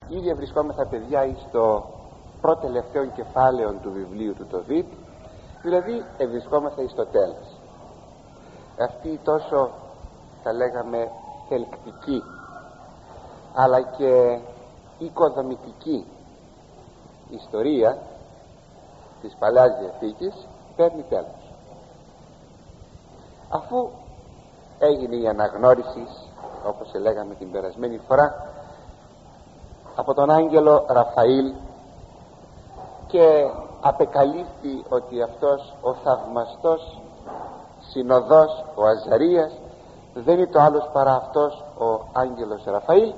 Ήδη βρισκόμεθα, παιδιά, στο πρώτο τελευταίο κεφάλαιο του βιβλίου του Τοβίτ, δηλαδή βρισκόμεθα στο τέλος. Αυτή η τόσο, θα λέγαμε, θελκτική αλλά και οικοδομητική ιστορία της Παλαιάς Διαθήκης παίρνει τέλος, αφού έγινε η αναγνώριση, όπως λέγαμε την περασμένη φορά, από τον άγγελο Ραφαήλ, και απεκαλύφθη ότι αυτός ο θαυμαστός συνοδός, ο Αζαρίας, δεν είναι το άλλος παρά αυτός ο άγγελος Ραφαήλ.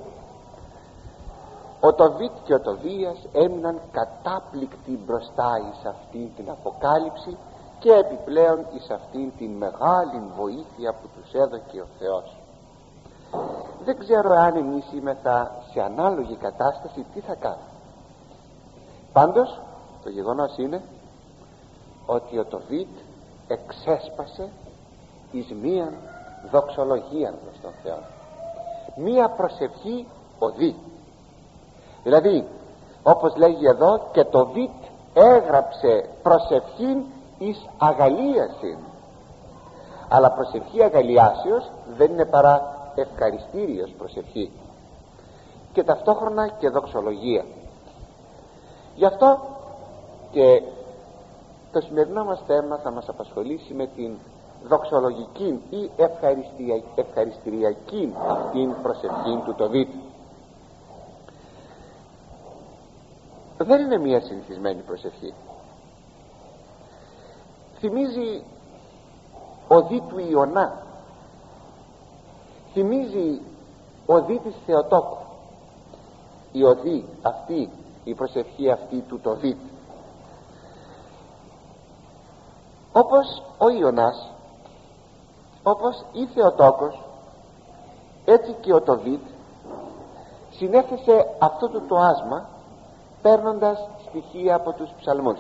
Ο Τοβίτ και ο Τοβίας έμειναν κατάπληκτοι μπροστά εις αυτήν την αποκάλυψη και επιπλέον εις αυτήν την μεγάλη βοήθεια που τους έδωκε ο Θεός. Δεν ξέρω αν εμείς είμεθα σε ανάλογη κατάσταση τι θα κάνουμε. Πάντως το γεγονός είναι ότι ο Τοβίτ εξέσπασε εις μίαν δοξολογία προς τον Θεό, μία προσευχή οδή. Δηλαδή, όπως λέγει εδώ, και το Βίτ έγραψε προσευχήν εις αγαλίασιν. Αλλά προσευχή αγαλιάσεως δεν είναι παρά ευχαριστήριος προσευχή και ταυτόχρονα και δοξολογία. Γι' αυτό και το σημερινό μας θέμα θα μας απασχολήσει με την δοξολογική ή ευχαριστηριακή αυτήν προσευχή του Τοβίτ. Δεν είναι μια συνηθισμένη προσευχή. Θυμίζει οδή του Ιωνά, θυμίζει οδή της Θεοτόκου, η οδή αυτή, η προσευχή αυτή του Τοβίτ. Όπως ο Ιωνάς, όπως η Θεοτόκος, έτσι και ο Τοβίτ συνέθεσε αυτό το άσμα παίρνοντας στοιχεία από τους ψαλμούς.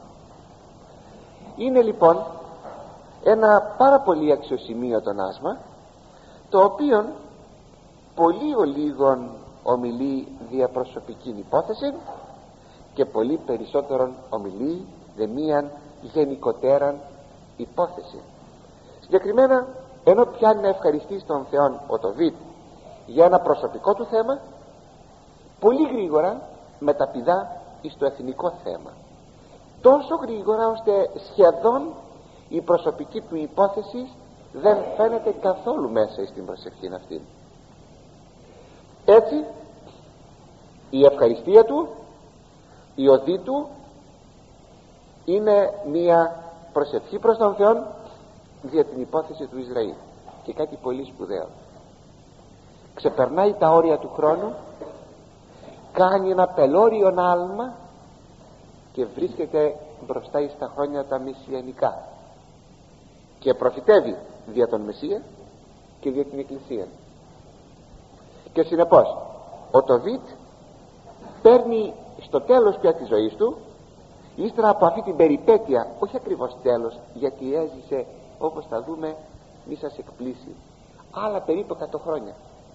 Είναι λοιπόν ένα πάρα πολύ αξιοσημείωτο άσμα, το οποίο πολύ ολίγων ομιλεί διαπροσωπική υπόθεση και πολύ περισσότερον ομιλεί δε μίαν γενικότεραν υπόθεση. Συγκεκριμένα, ενώ πιάνει να ευχαριστήσει τον Θεό ο Τοβίτ για ένα προσωπικό του θέμα, πολύ γρήγορα μεταπηδά στο εθνικό θέμα, τόσο γρήγορα ώστε σχεδόν η προσωπική του υπόθεση δεν φαίνεται καθόλου μέσα στην προσευχή αυτή. Έτσι η ευχαριστία του, η οδή του είναι μια προσευχή προς τον Θεό για την υπόθεση του Ισραήλ, και κάτι πολύ σπουδαίο. Ξεπερνάει τα όρια του χρόνου, κάνει ένα πελώριο άλμα και βρίσκεται μπροστά στα χρόνια τα μεσιανικά και προφητεύει δια τον Μεσσία και δια την Εκκλησία. Και συνεπώς ο Τοβίτ παίρνει στο τέλος πια της ζωής του, ύστερα από αυτή την περιπέτεια, όχι ακριβώς τέλος, γιατί έζησε, όπως θα δούμε, μη σας εκπλήσει, άλλα περίπου 100 χρόνια.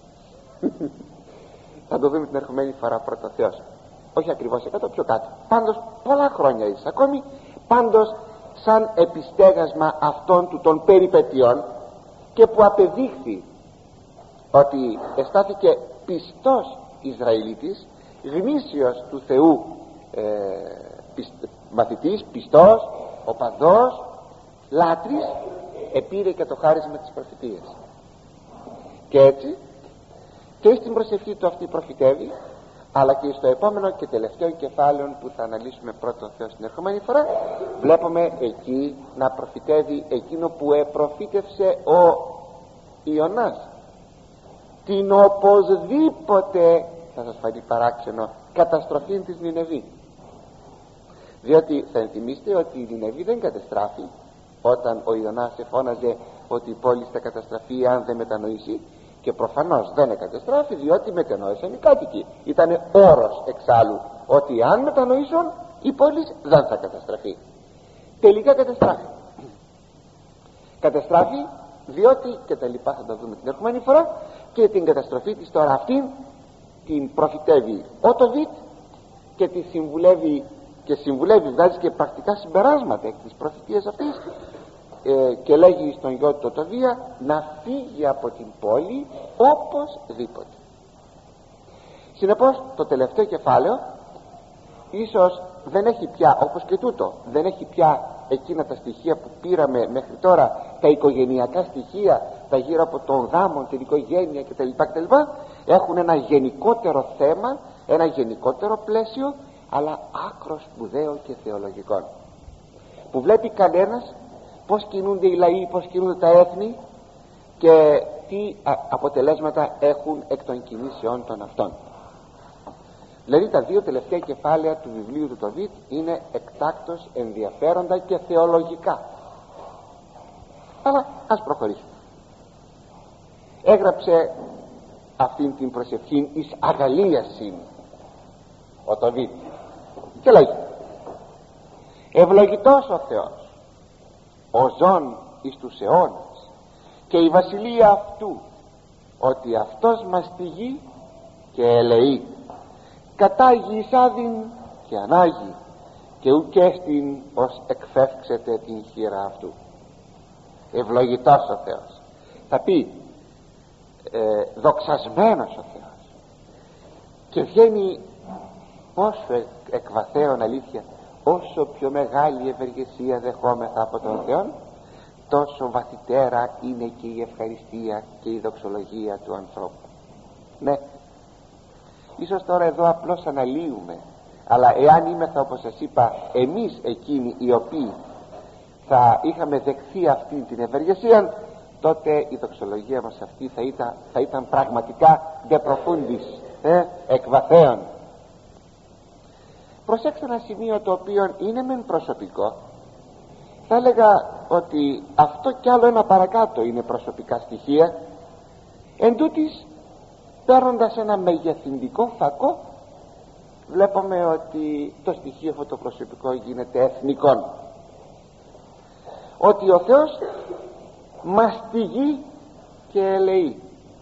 Θα το δούμε την ερχομένη φορά, πρώτα Θεός. Όχι ακριβώς 100, πιο κάτω. Πάντως πολλά χρόνια είσαι ακόμη. Πάντως σαν επιστέγασμα αυτών του των περιπετειών, και που απεδείχθη ότι εστάθηκε πιστός Ισραηλίτης, γνήσιος του Θεού, μαθητής, πιστός, οπαδός, λάτρης, επήρε και το χάρισμα της προφητείας. Και έτσι και στην προσευχή του αυτή προφητεύει, αλλά και στο επόμενο και τελευταίο κεφάλαιο που θα αναλύσουμε πρώτον Θεό στην ερχομένη φορά, βλέπουμε εκεί να προφητεύει εκείνο που προφήτευσε ο Ιωνάς, την οπωσδήποτε, θα σας φανεί παράξενο, καταστροφή της Νινεβή. Διότι θα ενθυμίστε ότι η Νινεβή δεν κατεστράφει όταν ο Ιωνάς εφώναζε ότι η πόλη θα καταστραφεί αν δεν μετανοήσει, και προφανώς δεν κατεστράφει, διότι μετανόησαν οι κάτοικοι. Ήταν όρος εξάλλου ότι αν μετανοήσουν η πόλη δεν θα καταστραφεί. Τελικά κατεστράφει διότι, και τα λοιπά θα τα δούμε την ερχομένη φορά, και την καταστροφή της τώρα αυτή την προφητεύει ο Τοβίτ και τη συμβουλεύει βγάζει και πρακτικά συμπεράσματα εκ της προφητείας αυτής, και λέγει στον γιο του Τοβία να φύγει από την πόλη οπωσδήποτε. Συνεπώς το τελευταίο κεφάλαιο ίσως δεν έχει πια, όπως και τούτο, δεν έχει πια εκείνα τα στοιχεία που πήραμε μέχρι τώρα, τα οικογενειακά στοιχεία, τα γύρω από τον γάμο, την οικογένεια κτλ. Έχουν ένα γενικότερο θέμα, ένα γενικότερο πλαίσιο, αλλά άκρος σπουδαίο και θεολογικό, που βλέπει κανένας πως κινούνται οι λαοί, πως κινούνται τα έθνη και τι αποτελέσματα έχουν εκ των κινήσεών των αυτών. Δηλαδή τα δύο τελευταία κεφάλαια του βιβλίου του Τοβίτ είναι εκτάκτως ενδιαφέροντα και θεολογικά. Αλλά ας προχωρήσουμε. Έγραψε αυτήν την προσευχήν εις αγαλίασιν ο Τοβίτ και λέγει: ευλογητός ο Θεός, ο ζών εις τους αιώνας, και η βασιλεία αυτού, ότι αυτός μαστιγεί και ελεεί, κατάγει εισάδειν και ανάγει, και ουκέστην ως εκφεύξετε την χείρα αυτού. Ευλογητός ο Θεός, θα πει δοξασμένος ο Θεός, και βγαίνει πόσο εκβαθέων αλήθεια. Όσο πιο μεγάλη ευεργεσία δεχόμεθα από τον Θεό, τόσο βαθυτέρα είναι και η ευχαριστία και η δοξολογία του ανθρώπου. Ναι, ίσως τώρα εδώ απλώς αναλύουμε, αλλά εάν είμαστε, όπως σας είπα, εμείς εκείνοι οι οποίοι θα είχαμε δεχθεί αυτή την ευεργεσία, τότε η δοξολογία μας αυτή θα ήταν πραγματικά de profundis, εκβαθέων. Προσέξτε ένα σημείο το οποίο είναι μεν προσωπικό, θα έλεγα ότι αυτό κι άλλο ένα παρακάτω είναι προσωπικά στοιχεία. Εν τούτοις, παίρνοντας ένα μεγεθυντικό φακό, βλέπουμε ότι το στοιχείο αυτό το προσωπικό γίνεται εθνικό, ότι ο Θεός μαστιγεί και ελεεί.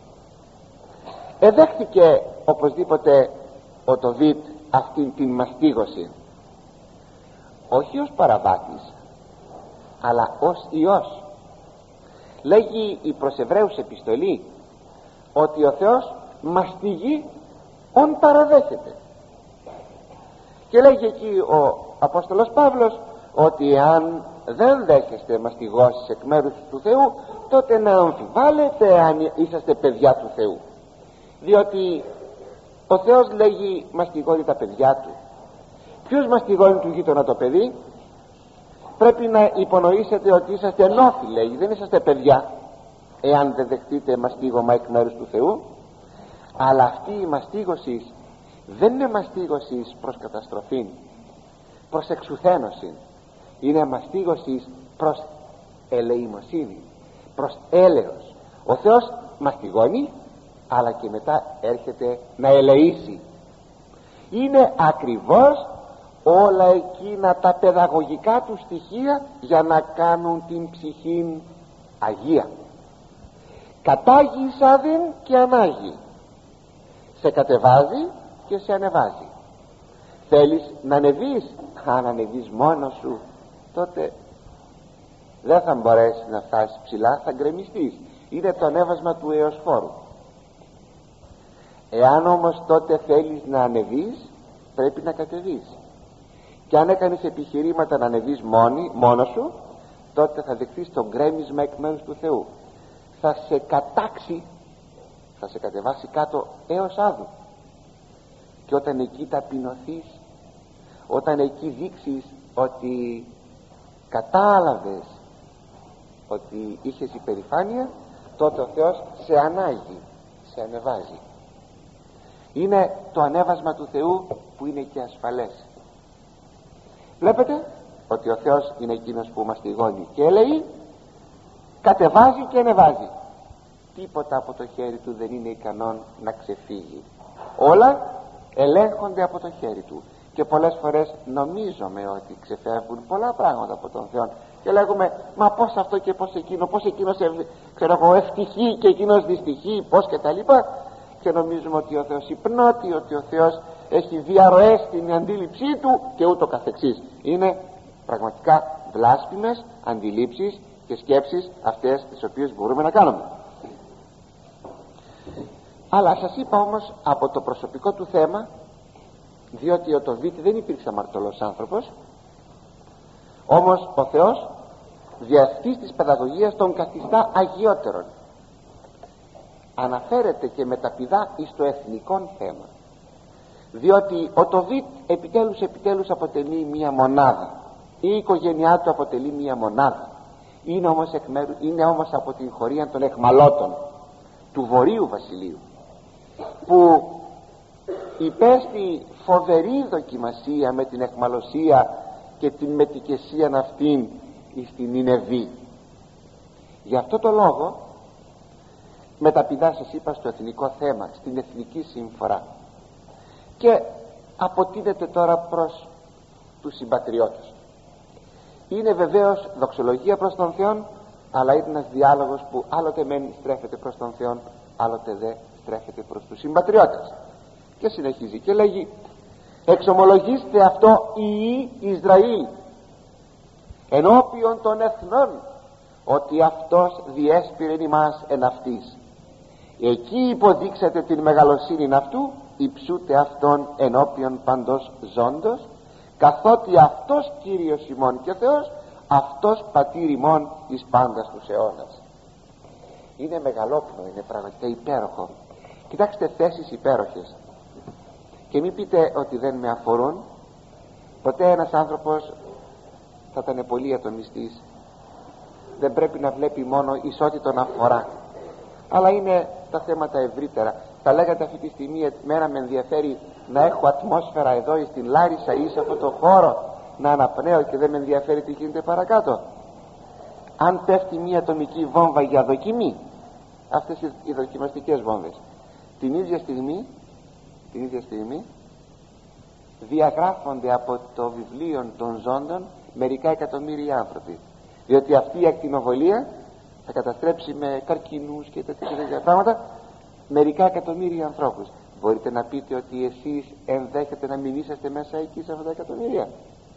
Εδέχθηκε οπωσδήποτε ο Τοβίτ αυτήν την μαστίγωση, όχι ως παραβάτης αλλά ως Υιός. Λέγει η προς Εβραίους επιστολή ότι ο Θεός μαστιγεί ον παραδέχεται, και λέγει εκεί ο Απόστολος Παύλος ότι αν δεν δέχεστε μαστιγώσεις εκ μέρους του Θεού, τότε να αμφιβάλλετε αν είσαστε παιδιά του Θεού, διότι ο Θεός, λέγει, μαστιγώνει τα παιδιά του. Ποιος μαστιγώνει του γείτονα το παιδί? Πρέπει να υπονοήσετε ότι είσαστε ενώθοι, λέγει, δεν είσαστε παιδιά, εάν δεν δεχτείτε μαστίγωμα εκ μέρους του Θεού. Αλλά αυτή η μαστίγωση δεν είναι μαστίγωση προς καταστροφή, προς εξουθένωση. Είναι μαστίγωση προς ελεημοσύνη, προς έλεος. Ο Θεός μαστιγώνει, αλλά και μετά έρχεται να ελεήσει. Είναι ακριβώς όλα εκείνα τα παιδαγωγικά του στοιχεία για να κάνουν την ψυχή αγία. Κατάγει εισάδιν και ανάγει, σε κατεβάζει και σε ανεβάζει. Θέλεις να ανεβείς? Αν ανεβείς μόνος σου, τότε δεν θα μπορέσεις να φτάσεις ψηλά, θα γκρεμιστείς. Είναι το ανέβασμα του αιωσφόρου. Εάν όμως τότε θέλεις να ανεβείς, πρέπει να κατεβείς. Και αν έκανες επιχειρήματα να ανεβείς μόνος σου, τότε θα δεχθείς το γκρέμισμα εκ μέρους του Θεού. Θα σε κατάξει, θα σε κατεβάσει κάτω έως άδου. Και όταν εκεί ταπεινωθείς, όταν εκεί δείξεις ότι κατάλαβες ότι είχες υπερηφάνεια, τότε ο Θεός σε ανάγει, σε ανεβάζει. Είναι το ανέβασμα του Θεού που είναι και ασφαλές. Βλέπετε ότι ο Θεός είναι εκείνος που μαστιγώνει και λέει, κατεβάζει και ανεβάζει. Τίποτα από το χέρι του δεν είναι ικανόν να ξεφύγει. Όλα ελέγχονται από το χέρι του. Και πολλές φορές νομίζουμε ότι ξεφεύγουν πολλά πράγματα από τον Θεό και λέγουμε, μα πως αυτό και πως εκείνο, πως εκείνος ξέρω εγώ ευτυχεί και εκείνος δυστυχεί, πως και τα λοιπά. και νομίζουμε ότι ο Θεός υπνώτη, ότι ο Θεός έχει διαρροές στην αντίληψή του και ούτω καθεξής. Είναι πραγματικά βλάσφημες αντιλήψεις και σκέψεις αυτές τις οποίες μπορούμε να κάνουμε. Αλλά σας είπα όμως από το προσωπικό του θέμα, διότι ο Τοβίτ δεν υπήρξε αμαρτωλός άνθρωπος, όμως ο Θεός δια αυτής της παιδαγωγίας τον καθιστά αγιότερον. Αναφέρεται και μεταπηδά εις το εθνικό θέμα, διότι ο Τοβίτ επιτέλους αποτελεί μία μονάδα, η οικογένειά του αποτελεί μία μονάδα. Είναι όμως από την χωρία των εχμαλώτων του Βορείου Βασιλείου, που υπέστη φοβερή δοκιμασία με την εχμαλωσία και την μετικεσία αυτήν στην Νινεβή. Γι' αυτό το λόγο μεταπηδά, σας είπα, στο εθνικό θέμα, στην εθνική συμφορά, και αποτείνεται τώρα προς τους συμπατριώτες. Είναι βεβαίως δοξολογία προς τον Θεό, αλλά είναι ένας διάλογος που άλλοτε μεν στρέφεται προς τον Θεό, άλλοτε δε στρέφεται προς τους συμπατριώτες. Και συνεχίζει και λέγει: εξομολογήστε αυτό οι Ισραήλ ενώπιον των εθνών, ότι αυτός διέσπηρεν ημάς εν αυτής. Εκεί υποδείξατε την μεγαλοσύνη αυτού, υψούτε αυτόν ενώπιον παντός ζώντος, καθότι αυτός Κύριος ημών και Θεός, αυτός πατήρ ημών εις πάντας τους αιώνας. Είναι μεγαλόπνο, είναι πραγματικά υπέροχο. Κοιτάξτε, θέσεις υπέροχες, και μην πείτε ότι δεν με αφορούν. Ποτέ ένας άνθρωπος, θα ήταν πολύ ατομιστής, δεν πρέπει να βλέπει μόνο ισότητον αφορά, αλλά είναι τα θέματα ευρύτερα. Θα λέγατε αυτή τη στιγμή, εμένα με ενδιαφέρει να έχω ατμόσφαιρα εδώ στην Λάρισα ή σε αυτό το χώρο, να αναπνέω, και δεν με ενδιαφέρει τι γίνεται παρακάτω. Αν πέφτει μια ατομική βόμβα για δοκιμή, αυτές οι δοκιμαστικές βόμβες, την ίδια στιγμή διαγράφονται από το βιβλίο των ζώντων μερικά εκατομμύρια άνθρωποι, διότι αυτή η ακτινοβολία θα καταστρέψει με καρκίνους και τέτοια πράγματα μερικά εκατομμύρια ανθρώπους. Μπορείτε να πείτε ότι εσείς ενδέχεται να μην είσαστε μέσα εκεί σε αυτά τα εκατομμύρια?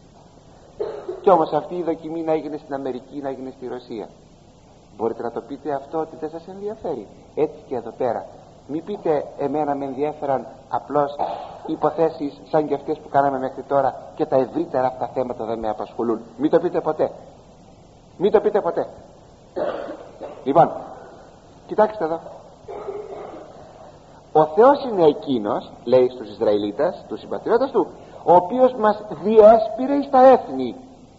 Κι όμως αυτή η δοκιμή να έγινε στην Αμερική, να έγινε στη Ρωσία. Μπορείτε να το πείτε αυτό, ότι δεν σας ενδιαφέρει? Έτσι και εδώ πέρα. Μην πείτε εμένα με ενδιαφέραν απλώς υποθέσεις σαν και αυτές που κάναμε μέχρι τώρα, και τα ευρύτερα αυτά θέματα δεν με απασχολούν. Μην το πείτε ποτέ. Μην το πείτε ποτέ. Λοιπόν, κοιτάξτε εδώ. Ο Θεός είναι εκείνος, λέει στους Ισραηλίτες, τους συμπατριώτες του, ο οποίος μας διέσπηρε στα έθνη.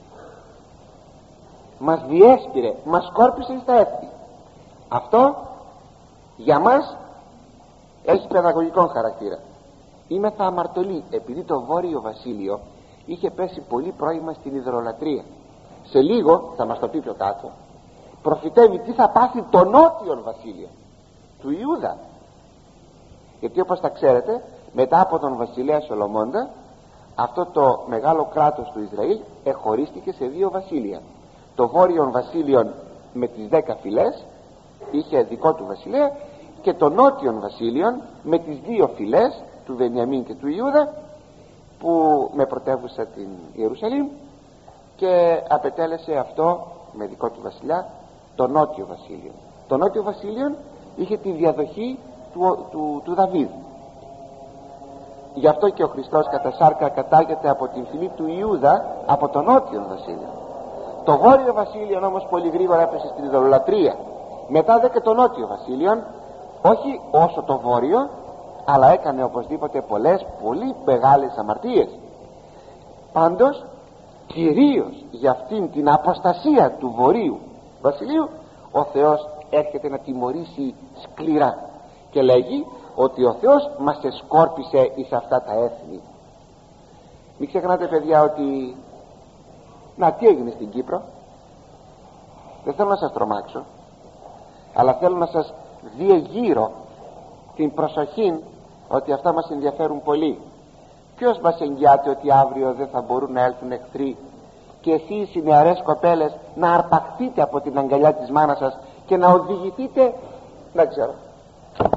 Μας διέσπηρε, μας σκόρπισε στα έθνη. Αυτό για μας έχει παιδαγωγικό χαρακτήρα. Είμαι θα αμαρτωλή, επειδή το Βόρειο Βασίλειο είχε πέσει πολύ πρώιμα στην ιδωλολατρία. Σε λίγο, θα μας το πει πιο κάτω, προφητεύει τι θα πάθει το Νότιο Βασίλειο του Ιούδα. Γιατί όπως τα ξέρετε, μετά από τον βασιλέα Σολομώντα, αυτό το μεγάλο κράτος του Ισραήλ εχωρίστηκε σε δύο βασίλεια. Το Βόρειο Βασίλειο με τις 10 φυλές είχε δικό του βασιλέα, και το Νότιο Βασίλειο με τις 2 φυλές του Βενιαμίν και του Ιούδα, που με πρωτεύουσα την Ιερουσαλήμ, και απετέλεσε αυτό με δικό του βασιλιά το Νότιο Βασίλειο. Το Νότιο Βασίλειο είχε τη διαδοχή του Δαβίδ. Γι' αυτό και ο Χριστός κατά σάρκα κατάγεται από την φυλή του Ιούδα, από το Νότιο Βασίλειο. Το Βόρειο Βασίλειο όμως πολύ γρήγορα έπεσε στην ιδωλολατρία. Μετά δε και το Νότιο Βασίλειο, όχι όσο το Βόρειο, αλλά έκανε οπωσδήποτε πολλές πολύ μεγάλες αμαρτίες. Πάντως κυρίως για αυτήν την αποστασία του Βορείου Βασιλείου, ο Θεός έρχεται να τιμωρήσει σκληρά, και λέγει ότι ο Θεός μας εσκόρπισε εις αυτά τα έθνη. Μην ξεχνάτε, παιδιά, ότι τι έγινε στην Κύπρο. Δεν θέλω να σας τρομάξω, αλλά θέλω να σας διεγείρω την προσοχή ότι αυτά μας ενδιαφέρουν πολύ. Ποιος μας εγγυάται ότι αύριο δεν θα μπορούν να έλθουν εχθροί, και εσείς οι νεαρές κοπέλες να αρπαχτείτε από την αγκαλιά της μάνας σας και να οδηγηθείτε, δεν ξέρω,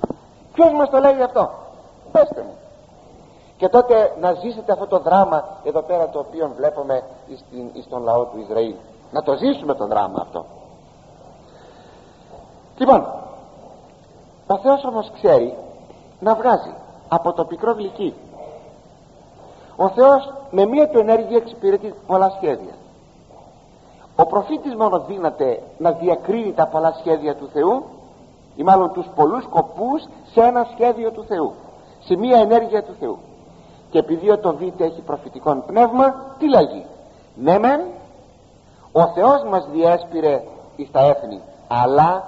Ποιος μας το λέει αυτό? Πέστε μου. Και τότε να ζήσετε αυτό το δράμα εδώ πέρα το οποίο βλέπουμε στον λαό του Ισραήλ. Να το ζήσουμε το δράμα αυτό. Λοιπόν, ο Θεός όμως ξέρει να βγάζει από το πικρό γλυκί. Ο Θεός με μία του ενέργεια εξυπηρετεί πολλά σχέδια. Ο προφήτης μόνο δύναται να διακρίνει τα πολλά σχέδια του Θεού, ή μάλλον τους πολλούς σκοπούς σε ένα σχέδιο του Θεού, σε μία ενέργεια του Θεού. Και επειδή ο το δείτε έχει προφητικό πνεύμα, τι λέγει? Ναι μεν, ο Θεός μας διέσπηρε εις τα έθνη, αλλά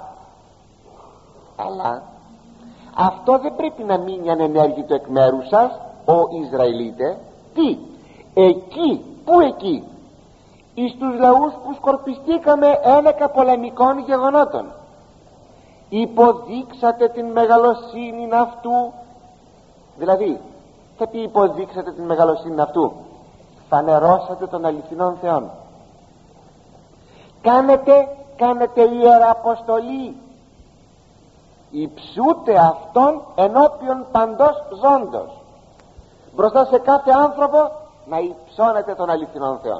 αυτό δεν πρέπει να μείνει ανενέργητο εκ μέρους σας, ο Ισραηλίτε. Τι? Εκεί, πού εκεί? Εις τους λαούς που σκορπιστήκαμε ένεκα πολεμικών γεγονότων, υποδείξατε την μεγαλοσύνη αυτού. Δηλαδή, θα πει υποδείξατε την μεγαλοσύνη αυτού? Φανερώσατε τον αληθινόν Θεόν. Κάνετε ιεραποστολή. Υψούτε αυτόν ενώπιον παντός ζώντος. Μπροστά σε κάθε άνθρωπο να υψώνετε τον αληθινόν Θεόν.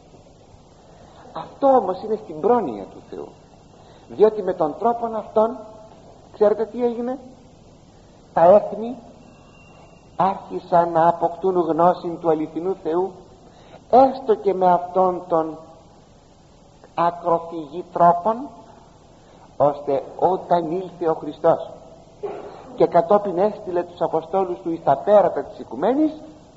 Αυτό όμως είναι στην πρόνοια του Θεού, διότι με τον τρόπο αυτόν, ξέρετε τι έγινε? Τα έθνη άρχισαν να αποκτούν γνώση του αληθινού Θεού, έστω και με αυτόν τον ακροφυγή τρόπον, ώστε όταν ήλθε ο Χριστός και κατόπιν έστειλε τους Αποστόλους του εις τα πέρατα της οικουμένης,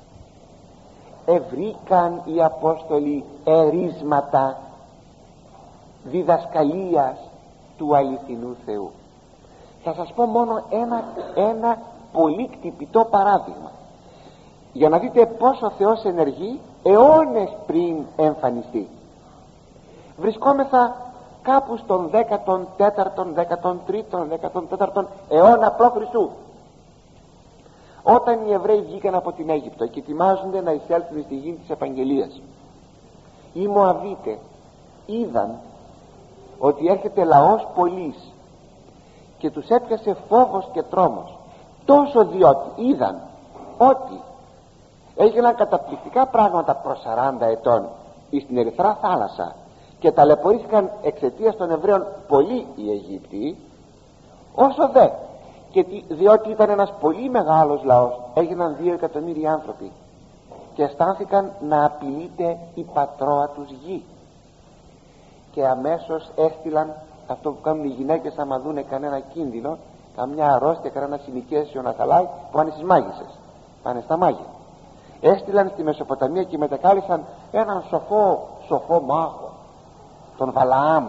ευρήκαν οι Απόστολοι ερίσματα διδασκαλίας του αληθινού Θεού. Θα σας πω μόνο ένα πολύ κτυπητό παράδειγμα, για να δείτε πως ο Θεός ενεργεί αιώνες πριν εμφανιστεί. Βρισκόμεθα κάπου στον 14ο, 13ο, 14ο αιώνα π.Χ., όταν οι Εβραίοι βγήκαν από την Αίγυπτο και ετοιμάζονται να εισέλθουν στη γη της επαγγελίας. Οι Μωαβίτες είδαν ότι έρχεται λαός πολλής και τους έπιασε φόβος και τρόμος, τόσο διότι είδαν ότι έγιναν καταπληκτικά πράγματα προς 40 ετών στην Ερυθρά θάλασσα και ταλαιπωρήθηκαν εξαιτίας των Εβραίων πολλοί οι Αιγύπτιοι, όσο δε και διότι ήταν ένας πολύ μεγάλος λαός, έγιναν 2 εκατομμύρια άνθρωποι και αισθάνθηκαν να απειλείται η πατρόα τους γη, και αμέσως έστειλαν αυτό που κάνουν οι γυναίκες άμα δούνε κανένα κίνδυνο, καμιά αρρώστια, κανένα συνοικέσιο να χαλάει, που πάνε στις μάγισσες, πάνε στα μάγια. Έστειλαν στη Μεσοποταμία και μετεκάλεσαν έναν σοφό μάγο, τον Βαλαάμ.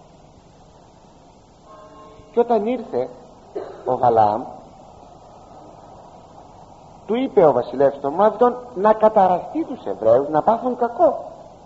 Και όταν ήρθε ο Βαλαάμ, του είπε ο βασιλεύς των Μόαβιτων να καταραστεί τους Εβραίους, να πάθουν κακό.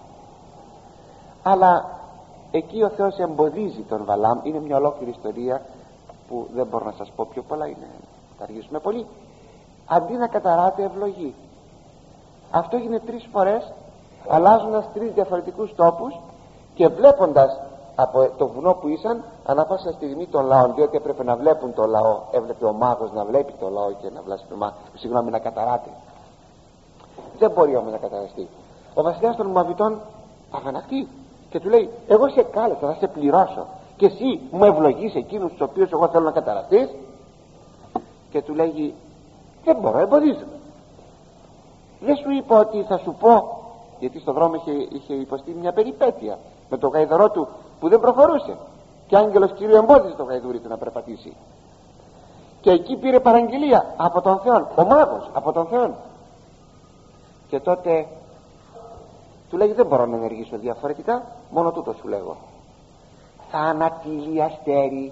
Αλλά εκεί ο Θεός εμποδίζει τον Βαλαάμ. Είναι μια ολόκληρη ιστορία που δεν μπορώ να σας πω πιο πολλά, θα αργήσουμε πολύ. Αντί να καταράτε, ευλογεί. Αυτό έγινε 3 φορές, αλλάζοντας 3 διαφορετικούς τόπους και βλέποντας από το βουνό που ήσαν ανά πάσα στιγμή των λαών, διότι έπρεπε να βλέπουν το λαό. Έβλεπε ο μάγος να βλέπει το λαό και να βλασφημά, συγγνώμη, να καταράτε. Δεν μπορεί όμως να καταραστεί. Ο βασιλιάς των Μωαβιτών αγανακτεί και του λέει: εγώ σε κάλεσα, θα σε πληρώσω και εσύ μου ευλογείς εκείνους τους οποίους εγώ θέλω να καταραστείς? Και του λέγει: δεν μπορώ, εμποδίζομαι. Δεν σου είπα ότι θα σου πω? Γιατί στο δρόμο είχε υποστεί μια περιπέτεια με το γαϊδαρό του που δεν προχωρούσε, και άγγελος Κυρίου εμπόδιζε το γαϊδούρι του να περπατήσει, και εκεί πήρε παραγγελία από τον Θεό, ο μάγος από τον Θεό. Και τότε του λέγει: δεν μπορώ να ενεργήσω διαφορετικά, μόνο τούτο σου λέγω, θα ανατείλει αστέρι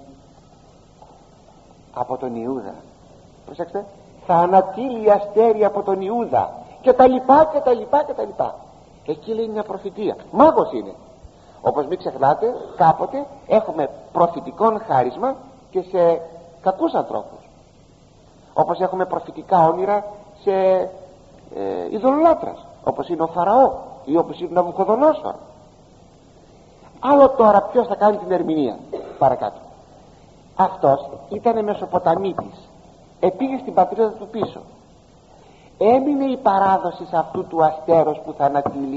από τον Ιούδα. Προσέξτε, θα ανατείλει αστέρι από τον Ιούδα, και τα λοιπά και τα λοιπά και τα λοιπά. Εκεί λέει μια προφητεία, μάγος είναι. Όπως μην ξεχνάτε, κάποτε έχουμε προφητικόν χάρισμα και σε κακούς ανθρώπους, όπως έχουμε προφητικά όνειρα σε ειδωλολάτρας, όπως είναι ο Φαραώ ή όπως είναι ο Ναβουχοδονόσορ. Άλλο τώρα ποιος θα κάνει την ερμηνεία παρακάτω. Αυτός ήταν Μεσοποταμίτης, επήγε στην πατρίδα του πίσω. Έμεινε η παράδοση αυτού του αστέρος που θα ανατείλει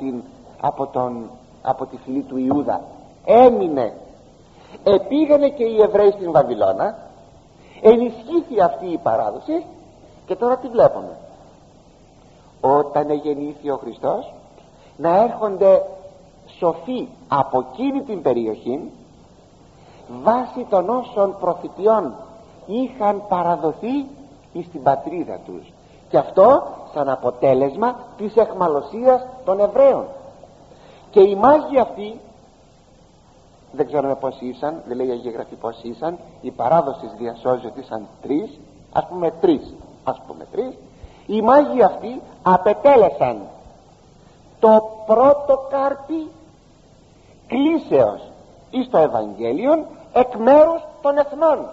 από τη φυλή του Ιούδα. Έμεινε. Επήγανε και οι Εβραίοι στην Βαβυλώνα, ενισχύθη αυτή η παράδοση. Και τώρα τι βλέπουμε? Όταν γεννήθη ο Χριστός, να έρχονται σοφοί από εκείνη την περιοχή βάσει των όσων προφητιών είχαν παραδοθεί στην πατρίδα τους, και αυτό σαν αποτέλεσμα της εχμαλωσίας των Εβραίων. Και οι μάγοι αυτοί, δεν ξέρουμε πώς ήσαν, δεν λέει η Αγία Γραφή πώς ήσαν, η παράδοση διασώζει ότι ήσαν τρεις, ας πούμε τρεις. Οι μάγοι αυτοί απετέλεσαν το πρώτο κάρπι κλίσεως εις το Ευαγγέλιον εκ μέρους των εθνών.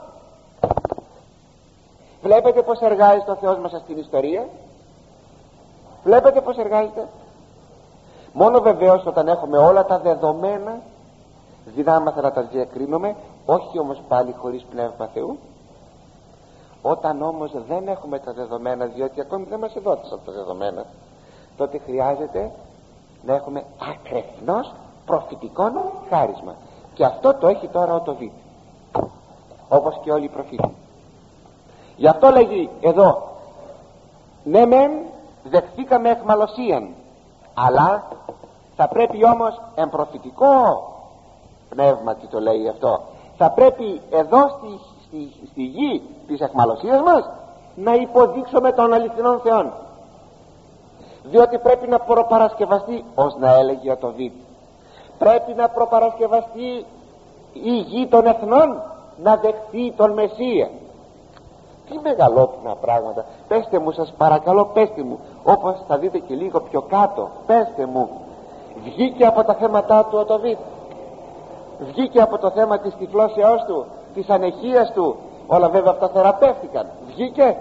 Βλέπετε πως εργάζεται ο Θεός μας στην ιστορία? Βλέπετε πως εργάζεται? Μόνο βεβαίως όταν έχουμε όλα τα δεδομένα δυνάμαστε να τα διακρίνουμε, όχι όμως πάλι χωρίς Πνεύμα Θεού. Όταν όμως δεν έχουμε τα δεδομένα, διότι ακόμη δεν μας εδόθησαν τα δεδομένα, τότε χρειάζεται να έχουμε ακρεφνώς προφητικό χάρισμα. Και αυτό το έχει τώρα ο Τοβίτ, όπως και όλοι οι προφήτες. Γι' αυτό λέγει εδώ, ναι μεν δεχθήκαμε εχμαλωσίαν, αλλά θα πρέπει όμως εμπροφητικό πνεύμα, τι το λέει αυτό, θα πρέπει εδώ στη γη της εχμαλωσίας μας να υποδείξουμε τον αληθινόν Θεόν, διότι πρέπει να προπαρασκευαστεί, ως να έλεγε ο Τοβίτ, πρέπει να προπαρασκευαστεί η γη των εθνών να δεχθεί τον Μεσσία. Τι μεγαλόπνα πράγματα. Πέστε μου, σας παρακαλώ, πέστε μου, όπως θα δείτε και λίγο πιο κάτω, πέστε μου, βγήκε από τα θέματα του ο Τοβίτ? Βγήκε από το θέμα της τυφλώσεώς του, της ανεχίας του? Όλα βέβαια αυτά θεραπεύτηκαν. Βγήκε.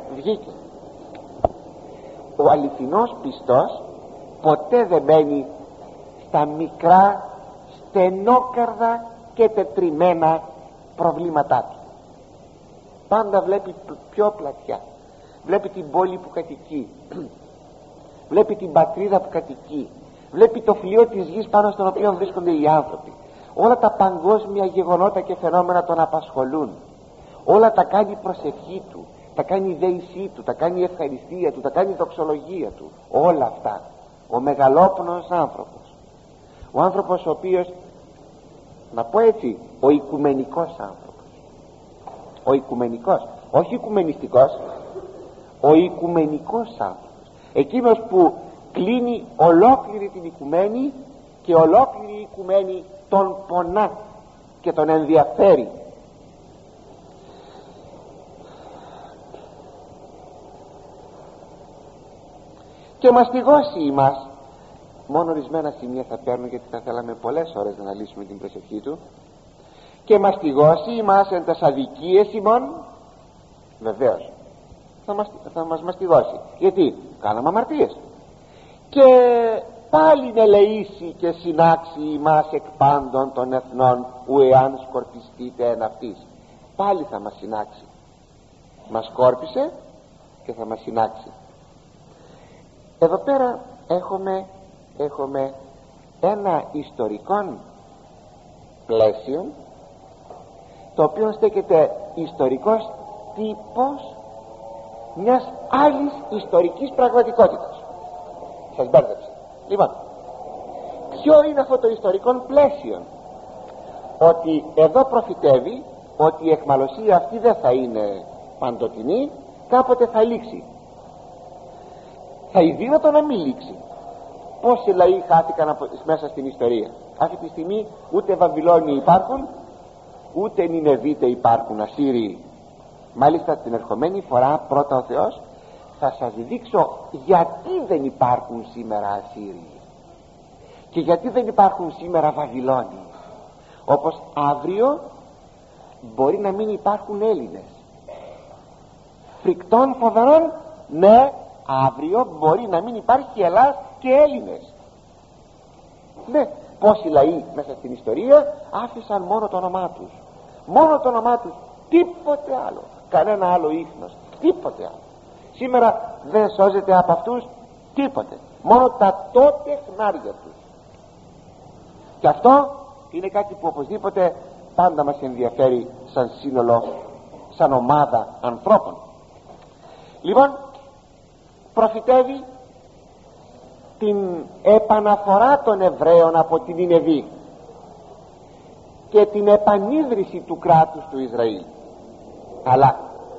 Ο αληθινός πιστός ποτέ δεν μένει στα μικρά, στενόκαρδα και τετριμμένα προβλήματά του. Πάντα βλέπει πιο πλατιά. Βλέπει την πόλη που κατοικεί, βλέπει την πατρίδα που κατοικεί, βλέπει το φλοιό της γης πάνω στον οποίο βρίσκονται οι άνθρωποι. Όλα τα παγκόσμια γεγονότα και φαινόμενα τον απασχολούν. Όλα τα κάνει προσευχή του, τα κάνει δέησή του, τα κάνει ευχαριστία του, τα κάνει δοξολογία του. Όλα αυτά. Ο μεγαλόπνος άνθρωπος, ο άνθρωπος ο οποίος, να πω έτσι, ο οικουμενικός άνθρωπος, ο οικουμενικός, όχι οικουμενιστικός, ο οικουμενικός άνθρωπος, εκείνος που κλείνει ολόκληρη την οικουμένη και ολόκληρη η οικουμένη τον πονά και τον ενδιαφέρει. Και μαστιγώσει ημάς, μόνο ορισμένα σημεία θα παίρνω, γιατί θα θέλαμε πολλές ώρες να αναλύσουμε την προσευχή του. Και μαστιγώσει ημάς εν τας αδικίες ημών, βεβαίως θα μας μαστιγώσει, γιατί κάναμε αμαρτίες. Και πάλι ελεήσει και συνάξει ημάς εκ πάντων των εθνών, ου εάν σκορπιστείτε εν αυτής. Πάλι θα μας συνάξει. Μας σκόρπισε και θα μας συνάξει. Εδώ πέρα έχουμε ένα ιστορικό πλαίσιο, το οποίο στέκεται ιστορικός τύπος μιας άλλης ιστορικής πραγματικότητας. Σας μπέρδεψε. Λοιπόν, ποιο είναι αυτό το ιστορικό πλαίσιο? Ότι εδώ προφητεύει ότι η εχμαλωσία αυτή δεν θα είναι παντοτινή, κάποτε θα λήξει. Θα είναι δύνατο να μην λήξει. Πόσοι λαοί χάθηκαν μέσα στην ιστορία? Αυτή τη στιγμή ούτε Βαβυλώνιοι υπάρχουν, ούτε Νινεβίτε υπάρχουν, Ασσύριοι. Μάλιστα την ερχομένη φορά πρώτα ο Θεός θα σας δείξω γιατί δεν υπάρχουν σήμερα Ασσύριοι και γιατί δεν υπάρχουν σήμερα Βαβυλώνιοι. Όπως αύριο μπορεί να μην υπάρχουν Έλληνες. Φρικτών φοβερών, ναι, αύριο μπορεί να μην υπάρχει Ελλάς και Έλληνες. Ναι, πόσοι λαοί μέσα στην ιστορία άφησαν μόνο το όνομά τους, μόνο το όνομά τους, τίποτε άλλο, κανένα άλλο ίχνος, τίποτε άλλο. Σήμερα δεν σώζεται από αυτούς τίποτε, μόνο τα τότε χνάρια τους. Και αυτό είναι κάτι που οπωσδήποτε πάντα μας ενδιαφέρει σαν σύνολο, σαν ομάδα ανθρώπων. Λοιπόν, προφητεύει την επαναφορά των Εβραίων από την Νινεβή και την επανίδρυση του κράτους του Ισραήλ. Αλλά